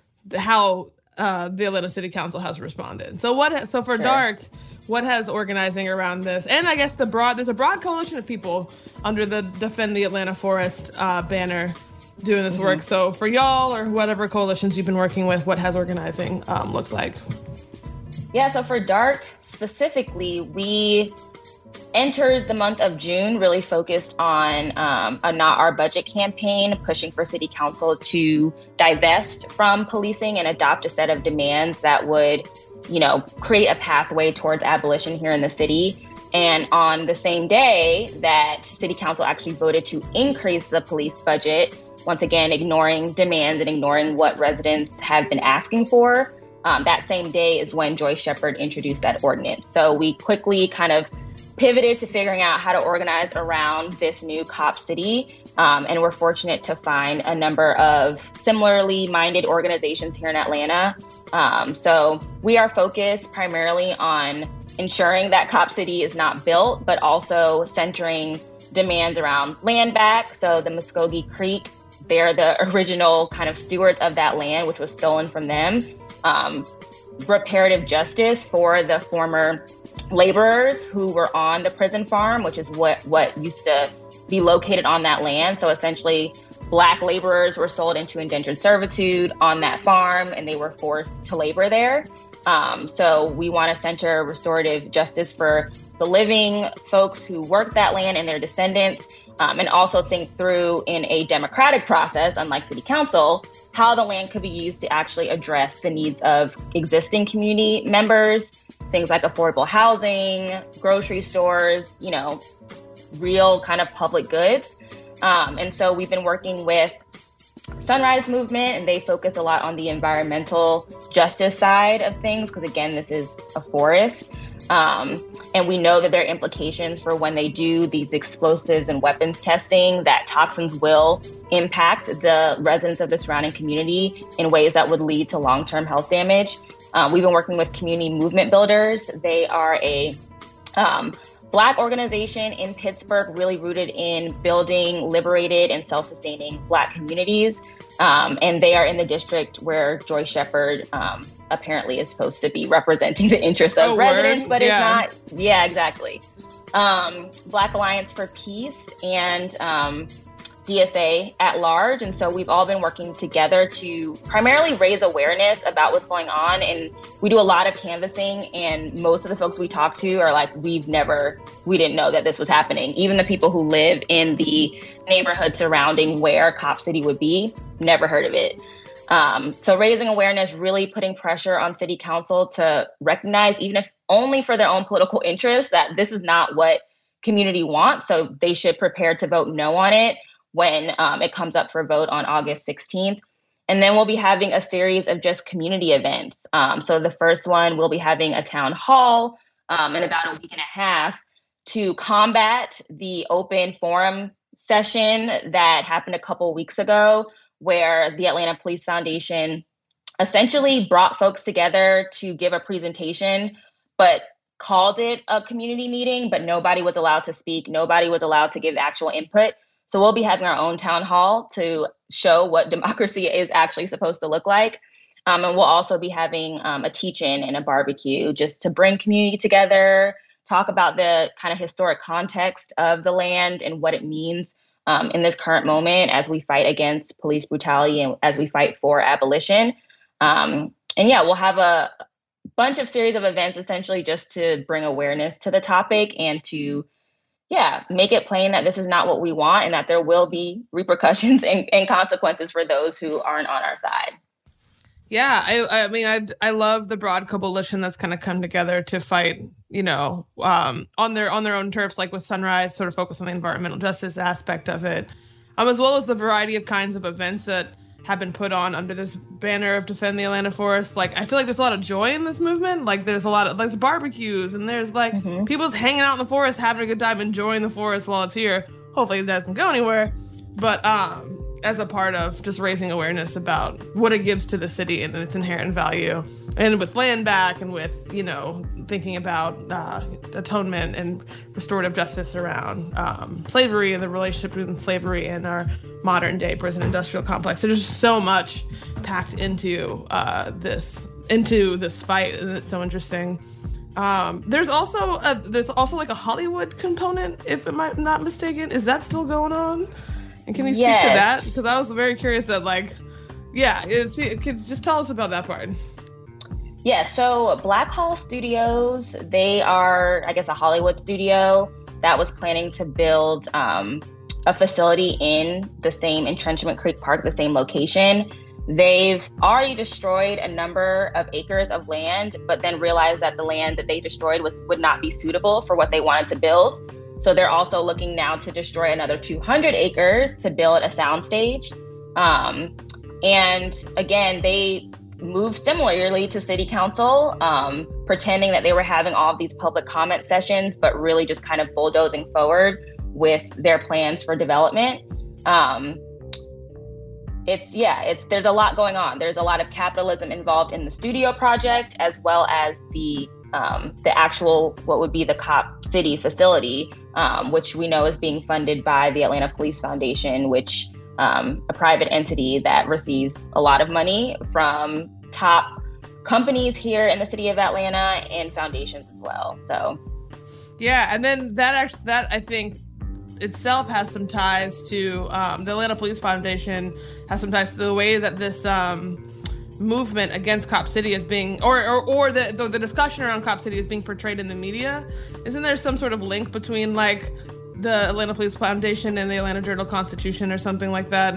how uh the Atlanta City Council has responded. So what so for sure. DARC, what has organizing around this, and I guess the broad there's a broad coalition of people under the Defend the Atlanta Forest uh banner doing this mm-hmm. work. So for y'all or whatever coalitions you've been working with, what has organizing um looked like? Yeah, so for DARC specifically, we entered the month of June really focused on um, a Not Our Budget campaign, pushing for City Council to divest from policing and adopt a set of demands that would, you know, create a pathway towards abolition here in the city. And on the same day that City Council actually voted to increase the police budget, once again, ignoring demands and ignoring what residents have been asking for, um, that same day is when Joyce Shepard introduced that ordinance. So we quickly kind of pivoted to figuring out how to organize around this new cop city. Um, and we're fortunate to find a number of similarly minded organizations here in Atlanta. Um, so we are focused primarily on ensuring that Cop City is not built, but also centering demands around land back. So the Muskogee Creek, they're the original kind of stewards of that land, which was stolen from them. Um, reparative justice for the former laborers who were on the prison farm, which is what, what used to be located on that land. So essentially, Black laborers were sold into indentured servitude on that farm, and they were forced to labor there. Um, so we want to center restorative justice for the living folks who worked that land and their descendants, um, and also think through in a democratic process, unlike City Council, how the land could be used to actually address the needs of existing community members, things like affordable housing, grocery stores, you know, real kind of public goods. Um, and so we've been working with Sunrise Movement, and they focus a lot on the environmental justice side of things, because again, this is a forest. Um, and we know that there are implications for when they do these explosives and weapons testing, that toxins will impact the residents of the surrounding community in ways that would lead to long-term health damage. Uh, we've been working with Community Movement Builders. They are a um, Black organization in Pittsburgh, really rooted in building liberated and self-sustaining Black communities. Um, and they are in the district where Joyce Shepard um, apparently is supposed to be representing the interests of oh, residents, word? but yeah. it's not. Yeah, exactly. Um, Black Alliance for Peace and um, D S A at large. And so we've all been working together to primarily raise awareness about what's going on. And we do a lot of canvassing, and most of the folks we talk to are like, we've never, we didn't know that this was happening. Even the people who live in the neighborhood surrounding where Cop City would be, never heard of it. Um, so raising awareness, really putting pressure on City Council to recognize, even if only for their own political interests, that this is not what community wants. So they should prepare to vote no on it when um, it comes up for vote on August sixteenth. And then we'll be having a series of just community events. Um, so the first one, we'll be having a town hall um, in about a week and a half to combat the open forum session that happened a couple of weeks ago, where the Atlanta Police Foundation essentially brought folks together to give a presentation, but called it a community meeting, but nobody was allowed to speak. Nobody was allowed to give actual input. So we'll be having our own town hall to show what democracy is actually supposed to look like. Um, and we'll also be having um, a teach-in and a barbecue just to bring community together, talk about the kind of historic context of the land and what it means um, in this current moment as we fight against police brutality and as we fight for abolition. Um, and yeah, we'll have a bunch of series of events essentially just to bring awareness to the topic and to yeah, make it plain that this is not what we want and that there will be repercussions and, and consequences for those who aren't on our side. Yeah, I, I mean, I, I love the broad coalition that's kind of come together to fight, you know, um, on their on their own turfs, like with Sunrise, sort of focus on the environmental justice aspect of it, um, as well as the variety of kinds of events that have been put on under this banner of Defend the Atlanta Forest. Like, I feel like there's a lot of joy in this movement. Like, there's a lot of, there's barbecues, and there's, like, mm-hmm. people just hanging out in the forest, having a good time, enjoying the forest while it's here. Hopefully it doesn't go anywhere. But um, as a part of just raising awareness about what it gives to the city and its inherent value. And with land back and with, you know, thinking about uh, atonement and restorative justice around um, slavery and the relationship between slavery and our modern day prison industrial complex. There's just so much packed into uh, this into this fight, and it's so interesting. Um, there's also a, there's also like a Hollywood component, if I'm not mistaken. Is that still going on? And can you speak yes. to that? Because I was very curious that, like, yeah, it's, it, can, just tell us about that part. Yeah, so Black Hall Studios, they are, I guess, a Hollywood studio. that was planning to build um, a facility in the same Entrenchment Creek Park, the same location. They've already destroyed a number of acres of land, but then realized that the land that they destroyed was would not be suitable for what they wanted to build. So they're also looking now to destroy another two hundred acres to build a soundstage. Um, and again, they moved similarly to city council, um, pretending that they were having all of these public comment sessions, but really just kind of bulldozing forward with their plans for development. Um, It's yeah, it's there's a lot going on. There's a lot of capitalism involved in the studio project, as well as the um, the actual what would be the Cop City facility, um, which we know is being funded by the Atlanta Police Foundation, which um, a private entity that receives a lot of money from top companies here in the city of Atlanta and foundations as well. So yeah, and then that actually that I think. itself has some ties to um, the Atlanta Police Foundation has some ties to the way that this um, movement against Cop City is being, or or, or the, the the discussion around Cop City is being portrayed in the media. Isn't there some sort of link between like the Atlanta Police Foundation and the Atlanta Journal-Constitution or something like that?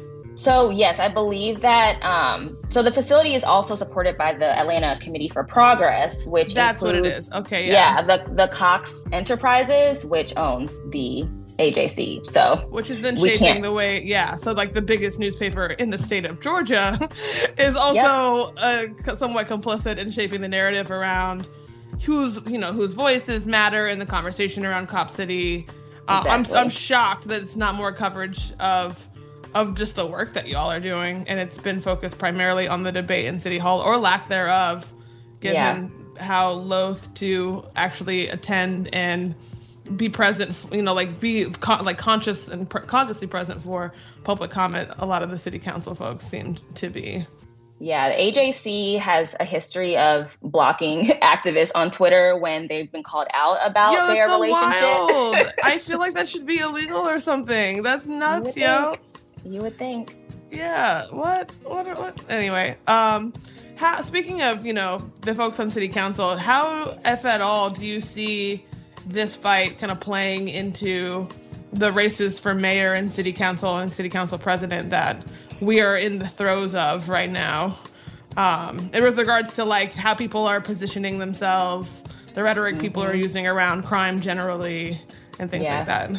So yes, I believe that. Um, so the facility is also supported by the Atlanta Committee for Progress, which that's includes, what it is. Okay, yeah, yeah, the the Cox Enterprises, which owns the A J C. So which is then shaping the way, yeah. So like the biggest newspaper in the state of Georgia is also yep. uh, somewhat complicit in shaping the narrative around whose you know whose voices matter in the conversation around Cop City. Uh, exactly. I'm I'm shocked that it's not more coverage of. of just the work that y'all are doing, and it's been focused primarily on the debate in City Hall, or lack thereof, given yeah. how loath to actually attend and be present, you know, like be con- like conscious and pr- consciously present for public comment. A lot of the city council folks seem to be. Yeah, the A J C has a history of blocking activists on Twitter when they've been called out about yo, their so relationship. Wild. I feel like that should be illegal or something. That's nuts, yo. Think. You would think. Yeah. What? What? What? Anyway, um, how, speaking of, you know, the folks on city council, how, if at all, do you see this fight kind of playing into the races for mayor and city council and city council president that we are in the throes of right now? Um, and with regards to like how people are positioning themselves, the rhetoric mm-hmm. people are using around crime generally, and things yeah. like that.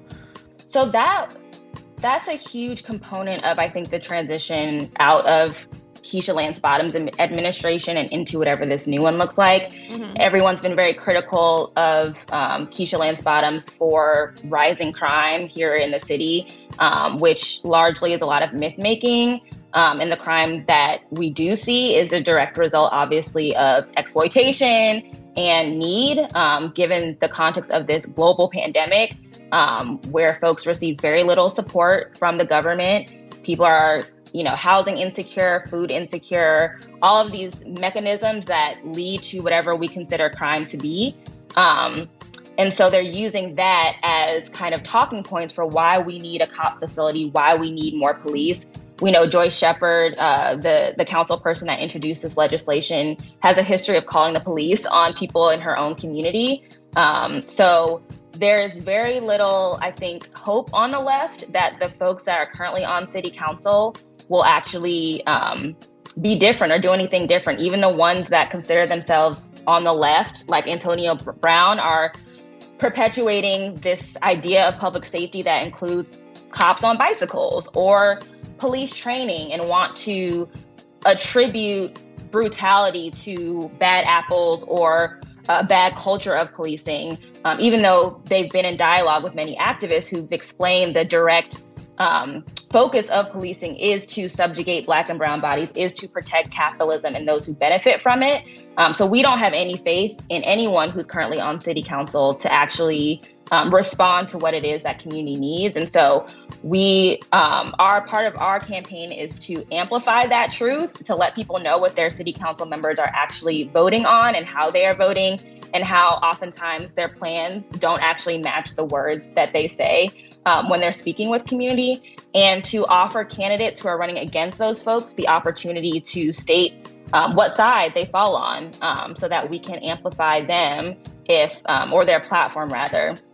So that. That's a huge component of, I think, the transition out of Keisha Lance Bottoms' administration and into whatever this new one looks like. Mm-hmm. Everyone's been very critical of um, Keisha Lance Bottoms for rising crime here in the city, um, which largely is a lot of myth making. Um, and the crime that we do see is a direct result, obviously, of exploitation and need, um, given the context of this global pandemic. Um, where folks receive very little support from the government. People are, you know, housing insecure, food insecure, all of these mechanisms that lead to whatever we consider crime to be. Um, and so they're using that as kind of talking points for why we need a cop facility, why we need more police. We know Joyce Shepard, uh, the, the council person that introduced this legislation, has a history of calling the police on people in her own community. Um, so there's very little, I think, hope on the left that the folks that are currently on city council will actually um, be different or do anything different. Even the ones that consider themselves on the left, like Antonio Brown, are perpetuating this idea of public safety that includes cops on bicycles or police training, and want to attribute brutality to bad apples or a bad culture of policing, um, even though they've been in dialogue with many activists who've explained the direct um, focus of policing is to subjugate Black and brown bodies, is to protect capitalism and those who benefit from it. Um, so we don't have any faith in anyone who's currently on city council to actually um, respond to what it is that community needs. And so we, um, our part of our campaign is to amplify that truth, to let people know what their city council members are actually voting on and how they are voting, and how oftentimes their plans don't actually match the words that they say um, when they're speaking with community, and to offer candidates who are running against those folks the opportunity to state um, what side they fall on, um, so that we can amplify them if, um, or their platform rather,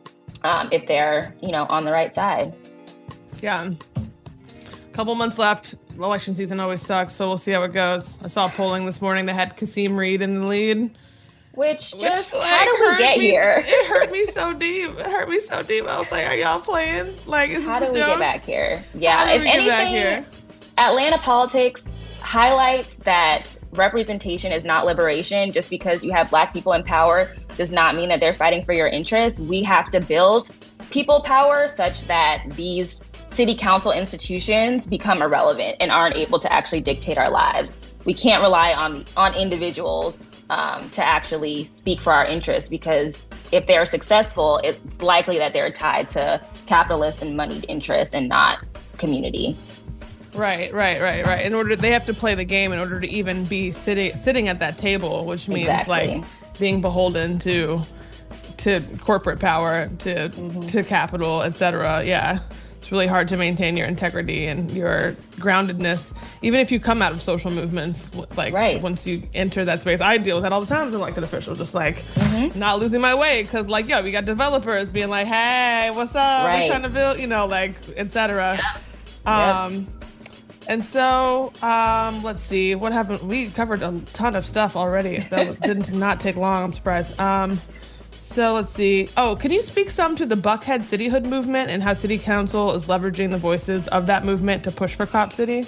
um, if they're, you know, on the right side. Yeah. A couple months left. Election season always sucks, so we'll see how it goes. I saw polling this morning that had Kasim Reed in the lead. Which just, Which, like, how did we get me, here? It hurt me so deep. It hurt me so deep. I was like, are y'all playing? Like, is How this did a we joke? get back here? Yeah, How did if we get anything, back here? Atlanta politics highlights that representation is not liberation. Just because you have Black people in power does not mean that they're fighting for your interests. We have to build people power such that these city council institutions become irrelevant and aren't able to actually dictate our lives. We can't rely on on individuals um, to actually speak for our interests, because if they're successful, it's likely that they're tied to capitalist and moneyed interests and not community. Right, right, right, right. In order, they have to play the game in order to even be sitting sitting at that table, which means Exactly. like being beholden to to corporate power, to Mm-hmm. to capital, et cetera. Yeah, it's really hard to maintain your integrity and your groundedness, even if you come out of social movements. Like Right. once you enter that space, I deal with that all the time as an elected official, just like Mm-hmm. not losing my way, because like yo, we got developers being like, hey, what's up? Right. We're trying to build, you know, like et cetera. Yep. Um. And so, um, let's see, what happened? We covered a ton of stuff already. That didn't not take long, I'm surprised. Um, so let's see. Oh, can you speak some to the Buckhead cityhood movement and how city council is leveraging the voices of that movement to push for Cop City?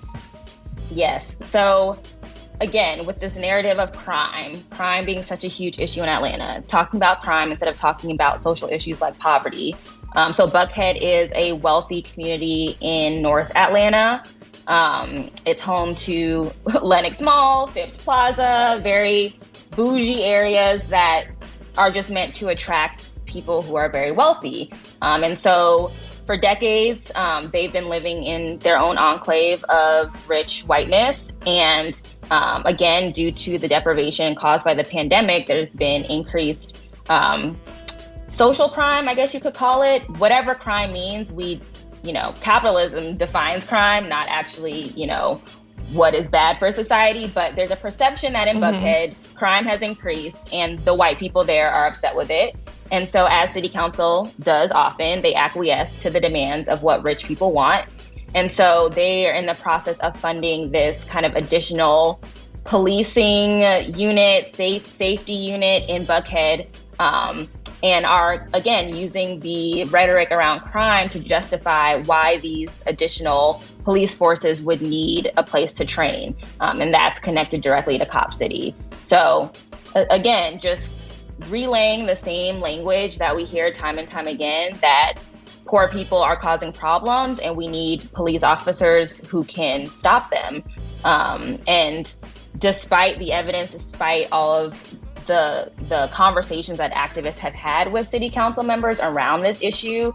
Yes. So again, with this narrative of crime, crime being such a huge issue in Atlanta, talking about crime instead of talking about social issues like poverty. Um, so Buckhead is a wealthy community in North Atlanta. Um, it's home to Lenox Mall, Phipps Plaza, very bougie areas that are just meant to attract people who are very wealthy. Um, and so for decades, um, they've been living in their own enclave of rich whiteness. And um, again, due to the deprivation caused by the pandemic, there's been increased um, social crime, I guess you could call it. Whatever crime means, we, you know, capitalism defines crime, not actually, you know, what is bad for society. But there's a perception that in Mm-hmm. Buckhead, crime has increased and the white people there are upset with it. And so as city council does often, they acquiesce to the demands of what rich people want. And so they are in the process of funding this kind of additional policing unit, safe safety unit in Buckhead, um, and are, again, using the rhetoric around crime to justify why these additional police forces would need a place to train. Um, and that's connected directly to Cop City. So, a- again, just relaying the same language that we hear time and time again, that poor people are causing problems and we need police officers who can stop them. Um, and despite the evidence, despite all of the the conversations that activists have had with city council members around this issue,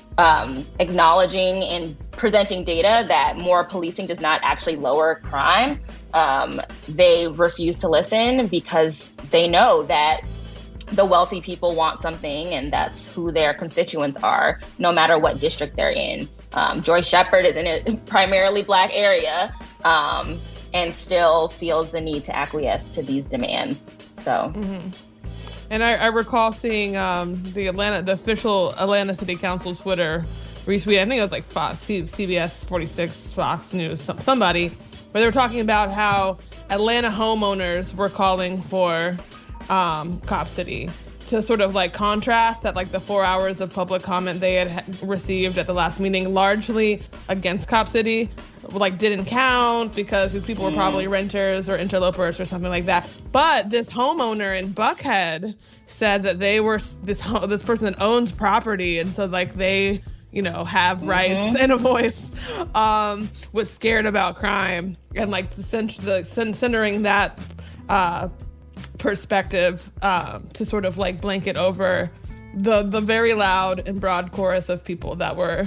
um, acknowledging and presenting data that more policing does not actually lower crime, um, they refuse to listen because they know that the wealthy people want something, and that's who their constituents are, no matter what district they're in. Um, Joyce Shepard is in a primarily Black area, um, and still feels the need to acquiesce to these demands. So, Mm-hmm. And I, I recall seeing um, the Atlanta, the official Atlanta City Council Twitter retweet. I think it was like Fox, C- CBS forty-six, Fox News, some, somebody, where they were talking about how Atlanta homeowners were calling for um, Cop City to sort of like contrast that, like the four hours of public comment they had ha- received at the last meeting, largely against Cop City, like didn't count because these people were probably renters or interlopers or something like that. But this homeowner in Buckhead said that they were this ho- this person that owns property, and so like they, you know, have rights and a voice, um, was scared about crime, and like the, cent- the cent- centering that uh, perspective um, to sort of like blanket over the the very loud and broad chorus of people that were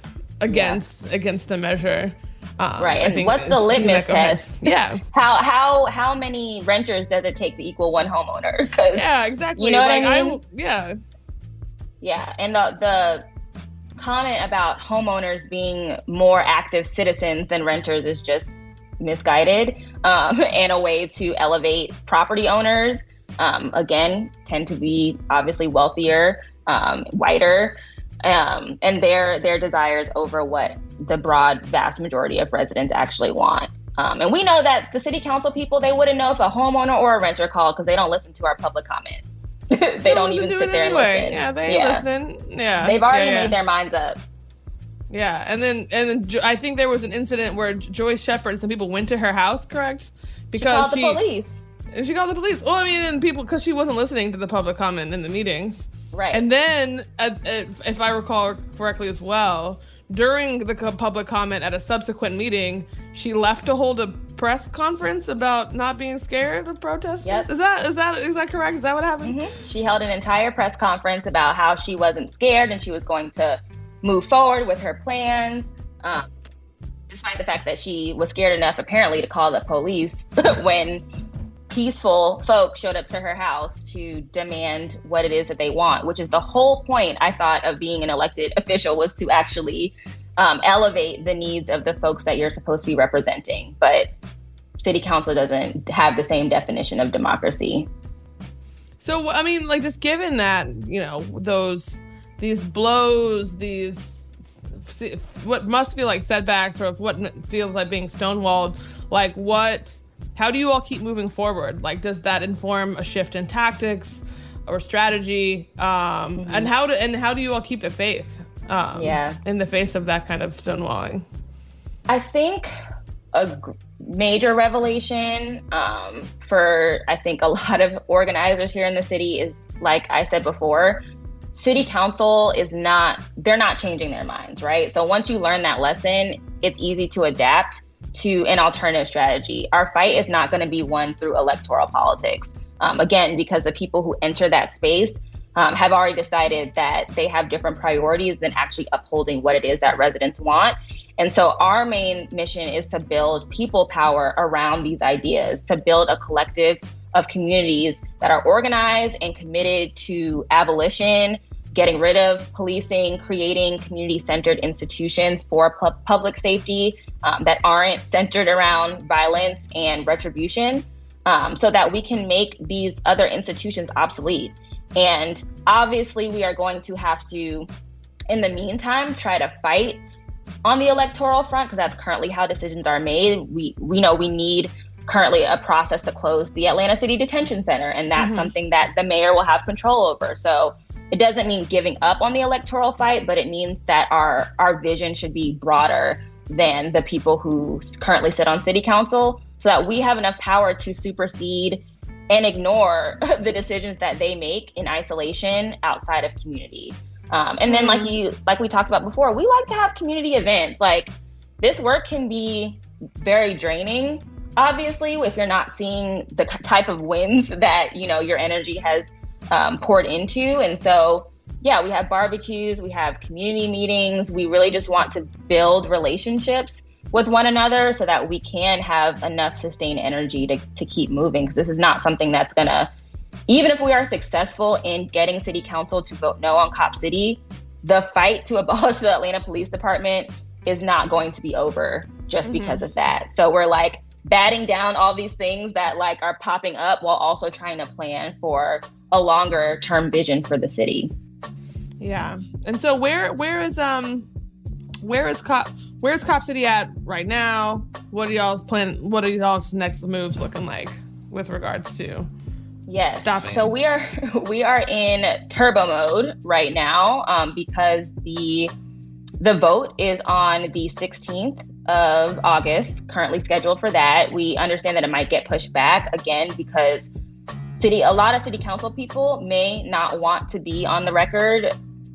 against yeah. against the measure. Um, right. I And think what's the litmus test? Yeah. How how how many renters does it take to equal one homeowner? 'Cause, yeah, exactly. You know like, what I mean? I, yeah. Yeah. And the the comment about homeowners being more active citizens than renters is just misguided, um, and a way to elevate property owners um, again, tend to be obviously wealthier, um, whiter, um, and their their desires over what the broad vast majority of residents actually want. Um, and we know that the city council people, they wouldn't know if a homeowner or a renter called because they don't listen to our public comment. they, they don't even sit there anyway. and listen. Yeah, they yeah. listen. Yeah, they've already yeah, yeah. made their minds up. Yeah, and then and then jo- I think there was an incident where Joyce Shepard and some people went to her house, correct? Because she called the police. And she called the police. Well, I mean, and people, because she wasn't listening to the public comment in the meetings. Right. And then, uh, if, if I recall correctly as well, during the co- public comment at a subsequent meeting, she left to hold a press conference about not being scared of protesters. Yep. Is that is that is that correct? Is that what happened? Mm-hmm. She held an entire press conference about how she wasn't scared and she was going to move forward with her plans, um, despite the fact that she was scared enough apparently to call the police when peaceful folks showed up to her house to demand what it is that they want, which is the whole point, I thought, of being an elected official, was to actually um, elevate the needs of the folks that you're supposed to be representing. But city council doesn't have the same definition of democracy. So, I mean, like, just given that, you know, those, these blows, these, what must feel like setbacks, or what feels like being stonewalled, like, what, how do you all keep moving forward? Like, does that inform a shift in tactics or strategy? Um, mm-hmm. And how do, and how do you all keep the faith um, yeah. in the face of that kind of stonewalling? I think a major revelation um, for, I think, a lot of organizers here in the city is, like I said before, city council is not, they're not changing their minds, right? So once you learn that lesson, it's easy to adapt to an alternative strategy. Our fight is not going to be won through electoral politics. Um, again, because the people who enter that space um, have already decided that they have different priorities than actually upholding what it is that residents want. And so our main mission is to build people power around these ideas, to build a collective of communities that are organized and committed to abolition, getting rid of policing, creating community-centered institutions for pu- public safety um, that aren't centered around violence and retribution, um, so that we can make these other institutions obsolete. And obviously, we are going to have to, in the meantime, try to fight on the electoral front, because that's currently how decisions are made. We we know we need currently a process to close the Atlanta City Detention Center, and that's mm-hmm. something that the mayor will have control over. So it doesn't mean giving up on the electoral fight, but it means that our our vision should be broader than the people who currently sit on city council, so that we have enough power to supersede and ignore the decisions that they make in isolation outside of community. Um, and then, like you, like we talked about before, we like to have community events. Like, this work can be very draining, obviously, if you're not seeing the type of wins that, you know, your energy has um, poured into. And so, yeah, we have barbecues, we have community meetings. We really just want to build relationships with one another so that we can have enough sustained energy to, to keep moving. Because this is not something that's going to, even if we are successful in getting city council to vote no on Cop City, the fight to abolish the Atlanta Police Department is not going to be over just mm-hmm. because of that. So we're like batting down all these things that like are popping up while also trying to plan for a longer term vision for the city. Yeah. And so where where is um where is Cop where's Cop City at right now? What are y'all's plan what are y'all's next moves looking like with regards to Yes. stopping? So we are we are in turbo mode right now um, because the the vote is on the sixteenth of August, currently scheduled for that. We understand that it might get pushed back again because city a lot of city council people may not want to be on the record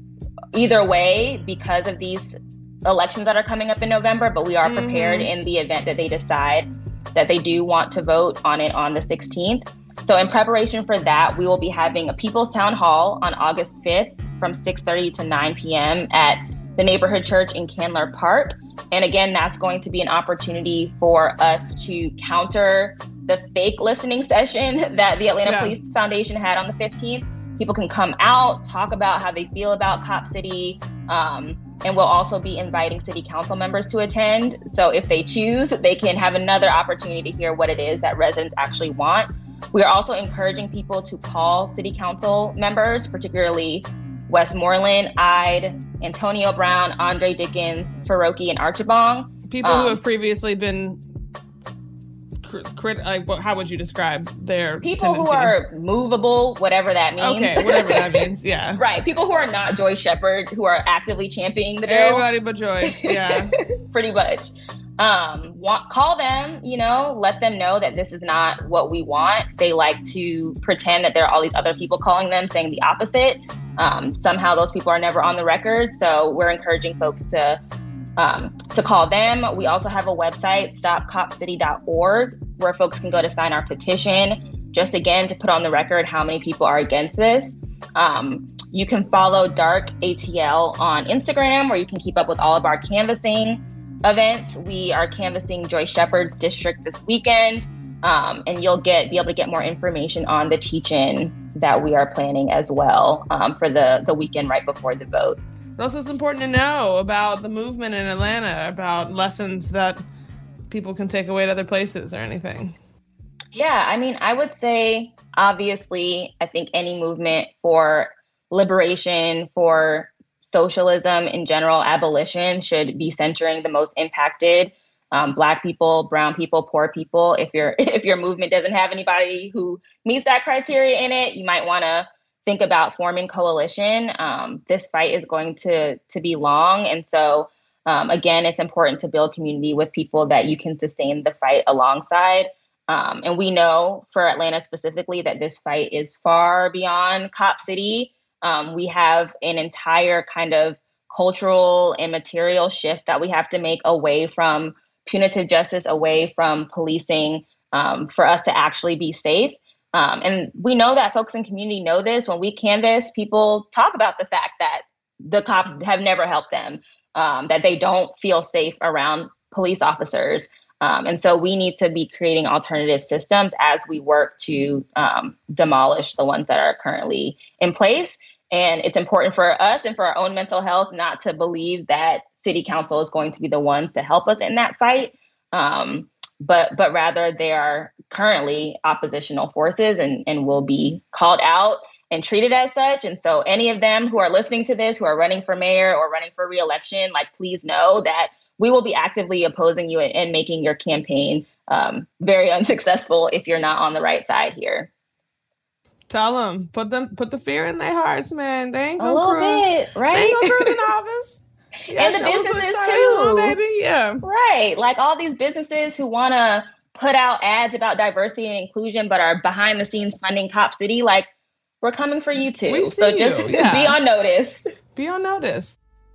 either way because of these elections that are coming up in November, but we are prepared mm-hmm. in the event that they decide that they do want to vote on it on the sixteenth. So in preparation for that, we will be having a People's Town Hall on August fifth from six thirty to nine p.m. at the neighborhood church in Candler Park. And again, that's going to be an opportunity for us to counter the fake listening session that the Atlanta yeah. Police Foundation had on the fifteenth. People can come out, talk about how they feel about Cop City, um, and we'll also be inviting city council members to attend. So if they choose, they can have another opportunity to hear what it is that residents actually want. We are also encouraging people to call city council members, particularly Westmoreland, Ide, Antonio Brown, Andre Dickens, Faroki, and Archibong. People um, who have previously been, crit- like, how would you describe their people tendency? who are movable, whatever that means. Okay, whatever that means, yeah. Right, people who are not Joyce Shepard, who are actively championing the bill. Everybody but Joyce, yeah. Pretty much. Um, want, call them, you know, let them know that this is not what we want. They like to pretend that there are all these other people calling them saying the opposite. Um, somehow those people are never on the record. So we're encouraging folks to um, to call them. We also have a website, stop cop city dot org, where folks can go to sign our petition. Just again, to put on the record how many people are against this. Um, you can follow Dark A T L on Instagram, where you can keep up with all of our canvassing events. We are canvassing Joyce Shepard's district this weekend, um, and you'll get be able to get more information on the teach-in that we are planning as well um, for the, the weekend right before the vote. Also, it's important to know about the movement in Atlanta, about lessons that people can take away to other places or anything. Yeah, I mean, I would say, obviously, I think any movement for liberation, for socialism in general, abolition, should be centering the most impacted um, Black people, brown people, poor people. If your if your movement doesn't have anybody who meets that criteria in it, you might want to think about forming coalition. Um, this fight is going to to be long, and so um, again, it's important to build community with people that you can sustain the fight alongside. Um, and we know for Atlanta specifically that this fight is far beyond Cop City. Um, we have an entire kind of cultural and material shift that we have to make away from punitive justice, away from policing, um, for us to actually be safe. Um, and we know that folks in community know this. When we canvass, people talk about the fact that the cops have never helped them, um, that they don't feel safe around police officers. Um, and so we need to be creating alternative systems as we work to um, demolish the ones that are currently in place. And it's important for us and for our own mental health not to believe that city council is going to be the ones to help us in that fight. Um, but but rather they are currently oppositional forces and, and will be called out and treated as such. And so any of them who are listening to this, who are running for mayor or running for reelection, like, please know that we will be actively opposing you and, and making your campaign um, very unsuccessful if you're not on the right side here. Tell them, put them, put the fear in their hearts, man. They ain't A gonna little cruise. bit, right? They ain't gonna cruise in office. Yeah, And the show us what businesses side you on, too. baby. Yeah. Right. Like all these businesses who want to put out ads about diversity and inclusion, but are behind the scenes funding Cop City. Like, we're coming for you too. We So see just you, yeah. be on notice. Be on notice.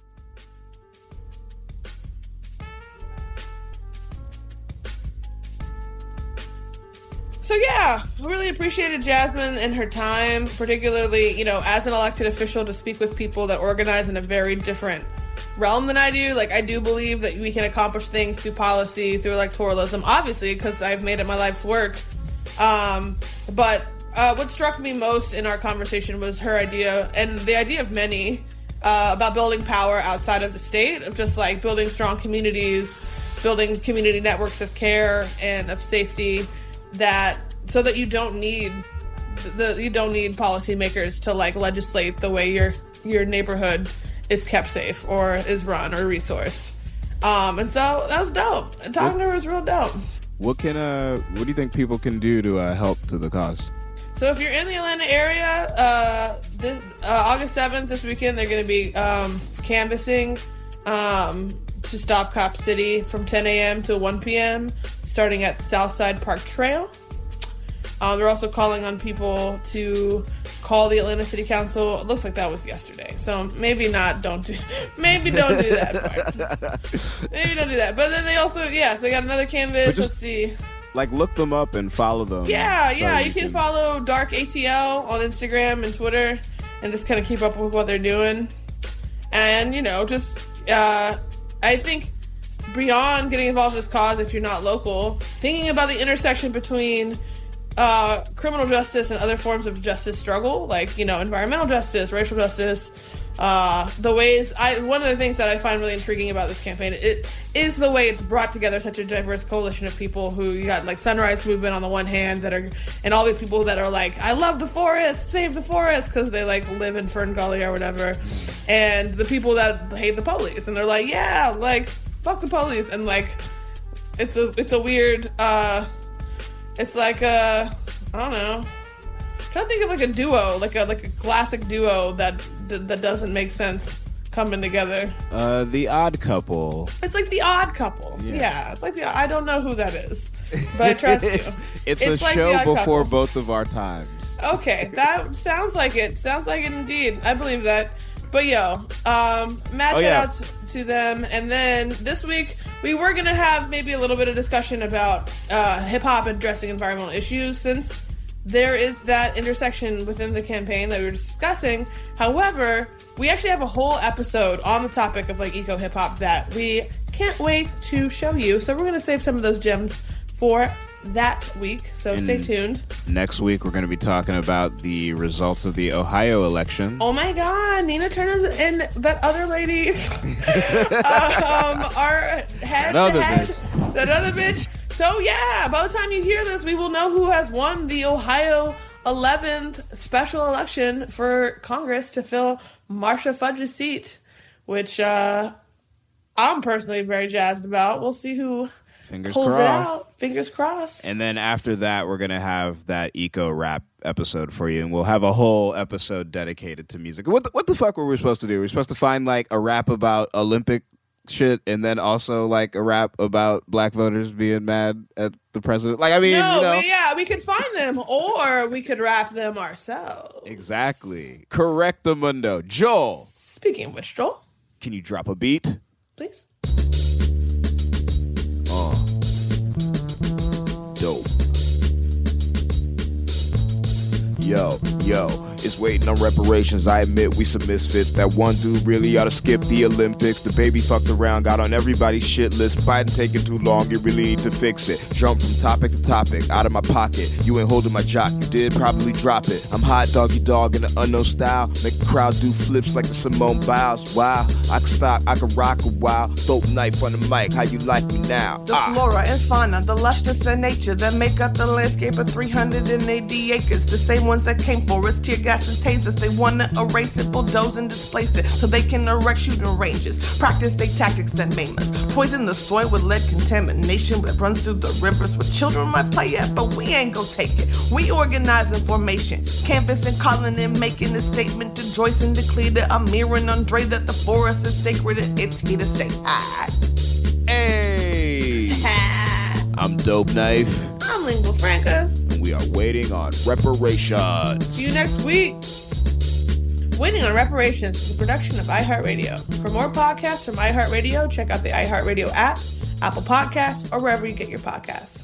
So yeah, really appreciated Jasmine and her time, particularly, you know, as an elected official, to speak with people that organize in a very different realm than I do. Like, I do believe that we can accomplish things through policy, through electoralism, obviously, because I've made it my life's work. Um, but uh, what struck me most in our conversation was her idea, and the idea of many, uh, about building power outside of the state, of just like building strong communities, building community networks of care and of safety, that so that you don't need the you don't need policymakers to like legislate the way your your neighborhood is kept safe or is run or resourced. Um, and so that was dope. And talking to her was real dope. What can uh what do you think people can do to uh, help to the cause? So if you're in the Atlanta area, uh, this uh, August seventh, this weekend, they're going to be um, canvassing um, to stop Cop City from ten a.m. to one p.m. starting at Southside Park Trail. Um, they're also calling on people to call the Atlanta City Council. It looks like that was yesterday, so maybe not. Don't do. Maybe don't do that part. Maybe don't do that. But then they also, yes, yeah, so they got another canvas. Just, Let's see. Like, look them up and follow them. Yeah, so yeah. You, you can, can follow Dark A T L on Instagram and Twitter, and just kind of keep up with what they're doing. And you know, just uh, I think beyond getting involved in this cause, if you're not local, thinking about the intersection between uh, criminal justice and other forms of justice struggle, like, you know, environmental justice, racial justice, uh, the ways I one of the things that I find really intriguing about this campaign it is the way it's brought together such a diverse coalition of people who you got like Sunrise Movement on the one hand that are and all these people that are like I love the forest, save the forest because they like live in Fern Gully or whatever, and the people that hate the police and they're like yeah like fuck the police and like it's a it's a weird uh, it's like a I don't know. I'm trying to think of like a duo, like a like a classic duo that that, that doesn't make sense coming together. Uh, the Odd Couple. It's like the Odd Couple. Yeah, yeah it's like the I don't know who that is, but I trust it's, you. It's, it's a like show before Couple. both of our times. Okay, that sounds like it. Sounds like it indeed. I believe that. But yo, um, mad oh, shout yeah. out to them. And then this week we were gonna have maybe a little bit of discussion about uh, hip hop addressing environmental issues since there is that intersection within the campaign that we were discussing. However, we actually have a whole episode on the topic of like eco hip hop that we can't wait to show you. So we're going to save some of those gems for that week. So and stay tuned. Next week, we're going to be talking about the results of the Ohio election. Oh my God, Nina Turner's and that other lady um, are head that other to head. Bitch. That other bitch. So yeah, by the time you hear this, we will know who has won the Ohio eleventh special election for Congress to fill Marsha Fudge's seat, which uh, I'm personally very jazzed about. We'll see who Fingers pulls crossed. it out. Fingers crossed. And then after that, we're going to have that eco rap episode for you, and we'll have a whole episode dedicated to music. What the, what the fuck were we supposed to do? We're supposed to find like a rap about Olympic shit and then also like a rap about black voters being mad at the president. Like, I mean, no, you know. we, yeah, we could find them or we could rap them ourselves. Exactly. Correctamundo. Joel. Speaking of which, Joel, can you drop a beat? Please. Oh. Dope. Yo, yo, it's waiting on reparations. I admit we some misfits. That one dude really ought to skip the Olympics. The baby fucked around, got on everybody's shit list. Biden taking too long, you really need to fix it. Jump from topic to topic, out of my pocket. You ain't holding my jock, you did probably drop it. I'm hot doggy dog in an unknown style. Make the crowd do flips like the Simone Biles. Wow, I can stop, I can rock a while. Dope knife on the mic, how you like me now? The Ah. flora and fauna, the lushness and nature that make up the landscape of three hundred eighty acres. The same ones that came for us, tear gas and tasers. They wanna erase it, bulldoze and displace it, so they can erect shooting ranges. Practice they tactics that maim us. Poison the soil with lead contamination that runs through the rivers where children might play at, but we ain't gon' take it. We organize in formation, canvassing, calling and making a statement to Joyce and DeCleta, Amir and Andre that the forest is sacred and it's here to stay high. Hey! I'm Dope Knife. I'm Lingua Franca. And we are waiting on reparations. See you next week. Waiting on Reparations is a production of iHeartRadio. For more podcasts from iHeartRadio, check out the iHeartRadio app, Apple Podcasts, or wherever you get your podcasts.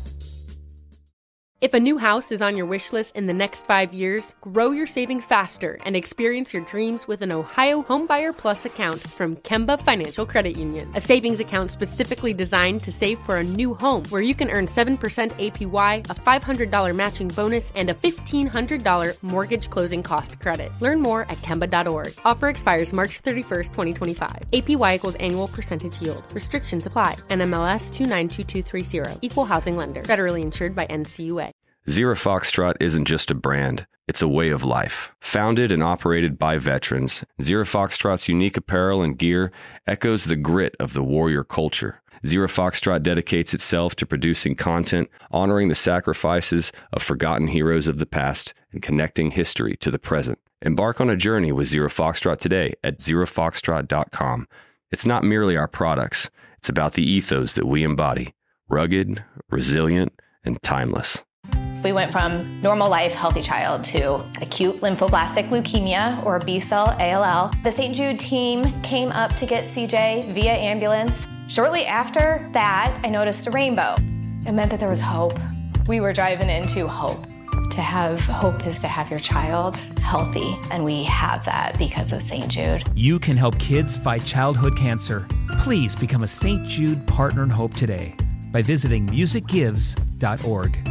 If a new house is on your wish list in the next five years, grow your savings faster and experience your dreams with an Ohio Homebuyer Plus account from Kemba Financial Credit Union. A savings account specifically designed to save for a new home where you can earn seven percent A P Y, a five hundred dollars matching bonus, and a fifteen hundred dollars mortgage closing cost credit. Learn more at Kemba dot org. Offer expires March thirty-first, twenty twenty-five. A P Y equals annual percentage yield. Restrictions apply. N M L S two nine two two three zero. Equal housing lender. Federally insured by N C U A. Zero Foxtrot isn't just a brand, it's a way of life. Founded and operated by veterans, Zero Foxtrot's unique apparel and gear echoes the grit of the warrior culture. Zero Foxtrot dedicates itself to producing content, honoring the sacrifices of forgotten heroes of the past, and connecting history to the present. Embark on a journey with Zero Foxtrot today at zero foxtrot dot com. It's not merely our products, it's about the ethos that we embody. Rugged, resilient, and timeless. We went from normal life, healthy child to acute lymphoblastic leukemia, or B-cell A L L. The Saint Jude team came up to get C J via ambulance. Shortly after that, I noticed a rainbow. It meant that there was hope. We were driving into hope. To have hope is to have your child healthy, and we have that because of Saint Jude. You can help kids fight childhood cancer. Please become a Saint Jude Partner in Hope today by visiting music gives dot org.